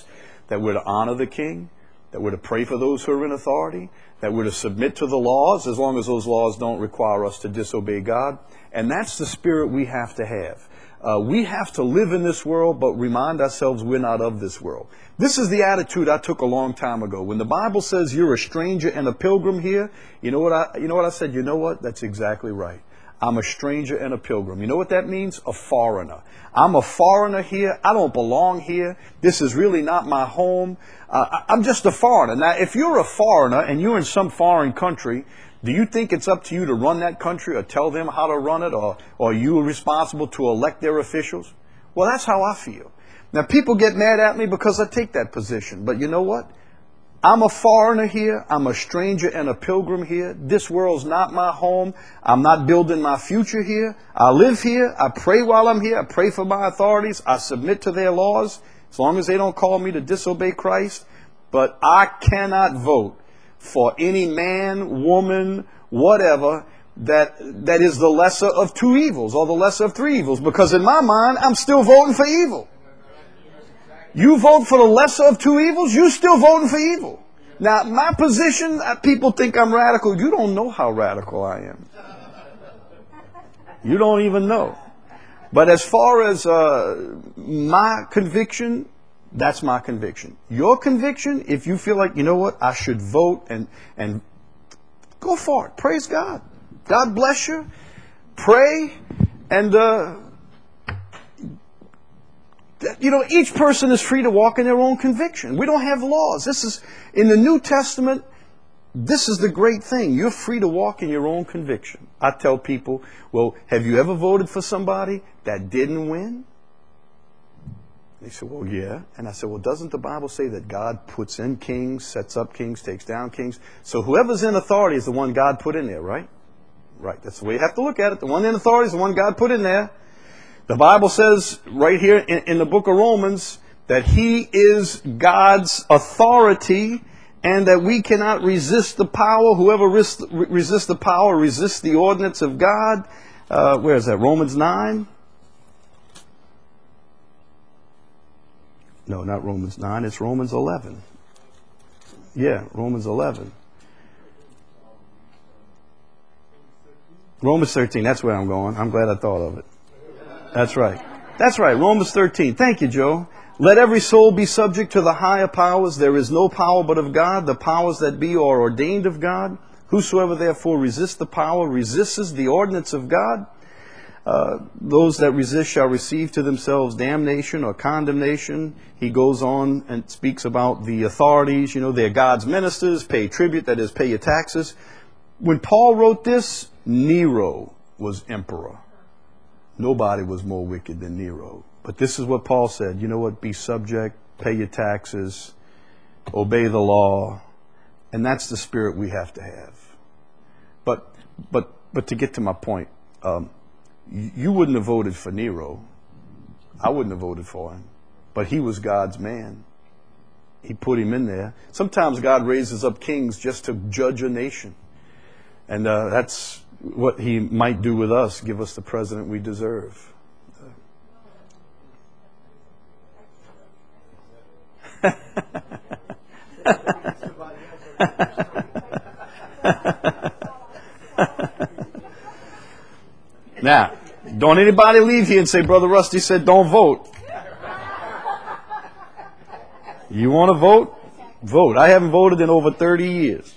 that we're to honor the king, that we're to pray for those who are in authority, that we're to submit to the laws as long as those laws don't require us to disobey God. And that's the spirit we have to have. We have to live in this world, but remind ourselves we're not of this world. This is the attitude I took a long time ago. When the Bible says you're a stranger and a pilgrim here, you know what I said? You know what? That's exactly right. I'm a stranger and a pilgrim. You know what that means? A foreigner. I'm a foreigner here. I don't belong here. This is really not my home. I'm just a foreigner. Now, if you're a foreigner and you're in some foreign country, do you think it's up to you to run that country or tell them how to run it, or are you responsible to elect their officials? Well, that's how I feel. Now, people get mad at me because I take that position. But you know what? I'm a foreigner here. I'm a stranger and a pilgrim here. This world's not my home. I'm not building my future here. I live here. I pray while I'm here. I pray for my authorities. I submit to their laws as long as they don't call me to disobey Christ. But I cannot vote for any man, woman, whatever, that is the lesser of two evils or the lesser of three evils. Because in my mind, I'm still voting for evil. You vote for the lesser of two evils, you're still voting for evil. Now, my position, people think I'm radical. You don't know how radical I am. You don't even know. But as far as my conviction, that's my conviction. Your conviction, if you feel like, you know what, I should vote and go for it. Praise God. God bless you. Pray and each person is free to walk in their own conviction. We don't have laws. This is in the New Testament. This is the great thing. You're free to walk in your own conviction. I tell people, well, have you ever voted for somebody that didn't win? They say, well, yeah. And I said, well, doesn't the Bible say that God puts in kings, sets up kings, takes down kings? So whoever's in authority is the one God put in there, right? Right. That's the way you have to look at it. The one in authority is the one God put in there. The Bible says right here in the book of Romans that He is God's authority and that we cannot resist the power. Whoever resists the power resists the ordinance of God. Where is that? Romans 9? No, not Romans 9. It's Romans 11. Yeah, Romans 11. Romans 13. That's where I'm going. I'm glad I thought of it. That's right. That's right. Romans 13. Thank you, Joe. Let every soul be subject to the higher powers. There is no power but of God. The powers that be are ordained of God. Whosoever therefore resists the power resists the ordinance of God. Those that resist shall receive to themselves damnation or condemnation. He goes on and speaks about the authorities. They're God's ministers. Pay tribute, that is, pay your taxes. When Paul wrote this, Nero was emperor. Nobody was more wicked than Nero. But this is what Paul said. You know what? Be subject, pay your taxes, obey the law. And that's the spirit we have to have. But to get to my point, you wouldn't have voted for Nero. I wouldn't have voted for him. But he was God's man. He put him in there. Sometimes God raises up kings just to judge a nation. And that's what He might do with us, give us the president we deserve. Now, don't anybody leave here and say, Brother Rusty said don't vote. You want to vote? Vote. I haven't voted in over 30 years.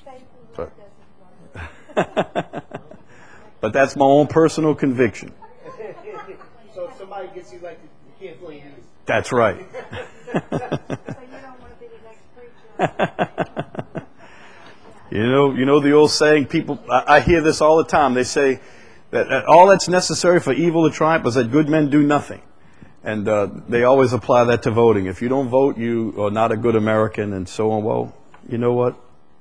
But that's my own personal conviction. So if somebody gets elected, you can't blame you. That's right. So you don't want to be the next preacher. You know the old saying, people, I hear this all the time. They say that all that's necessary for evil to triumph is that good men do nothing. And they always apply that to voting. If you don't vote, you are not a good American and so on. Well, you know what?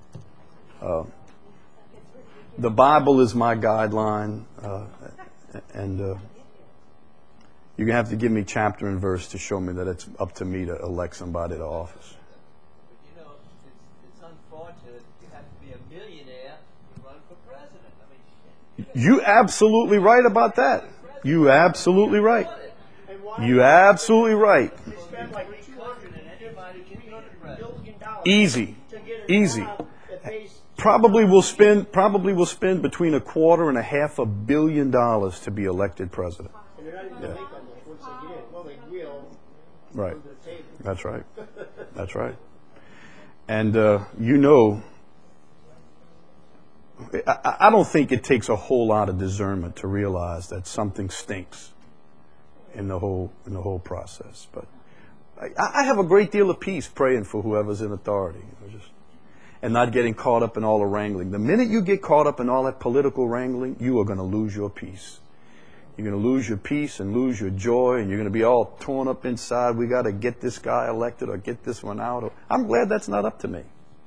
The Bible is my guideline, and you're going to have to give me chapter and verse to show me that it's up to me to elect somebody to office. But it's unfortunate you have to be a millionaire to run for president. You're absolutely right about that. You're absolutely right. You're absolutely right. They spend like 200 and anybody can be president. Easy. to get a Easy. job that pays Probably will spend between $250 million to be elected president. and they're not even gonna make that much once they get in. Well, they will. Right. Under the table. That's right. That's right. And you know, I don't think it takes a whole lot of discernment to realize that something stinks in the whole process. But I have a great deal of peace praying for whoever's in authority, and not getting caught up in all the wrangling. The minute you get caught up in all that political wrangling, you are going to lose your peace. You're going to lose your peace and lose your joy, and you're going to be all torn up inside. We got to get this guy elected or get this one out. I'm glad that's not up to me.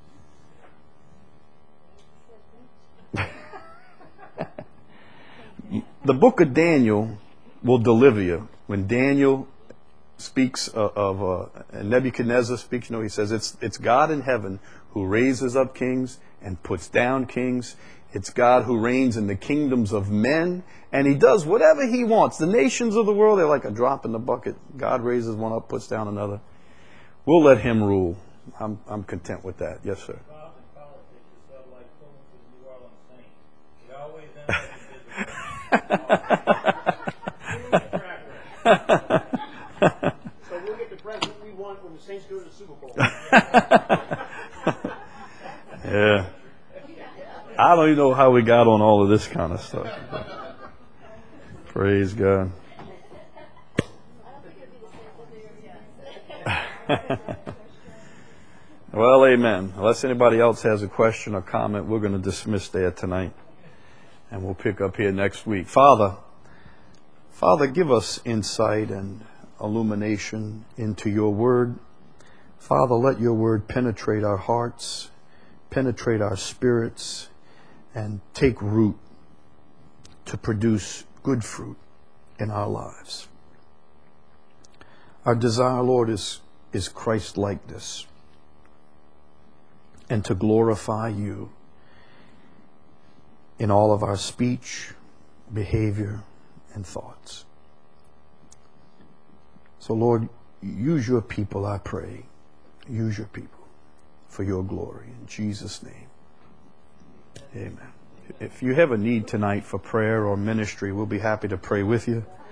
The book of Daniel will deliver you. When Daniel speaks of and Nebuchadnezzar speaks, he says it's God in heaven who raises up kings and puts down kings. It's God who reigns in the kingdoms of men, and he does whatever he wants. The nations of the world, they're like a drop in the bucket. God raises one up, puts down another. We'll let him rule. I'm content with that. Yes, sir. Bob, in politics, it's sort of like pulling for the New Orleans Saints. It always ends up in business. So we'll get the president we want when the Saints go to the Super Bowl. Yeah. I don't even know how we got on all of this kind of stuff. Praise God. Well, amen. Unless anybody else has a question or comment, we're going to dismiss there tonight. And we'll pick up here next week. Father, give us insight and illumination into your word. Father, let your word penetrate our hearts, penetrate our spirits, and take root to produce good fruit in our lives. Our desire, Lord, is Christ-likeness, and to glorify you in all of our speech, behavior, and thoughts. So, Lord, use your people, I pray. Use your people for your glory. In Jesus' name, amen. If you have a need tonight for prayer or ministry, we'll be happy to pray with you.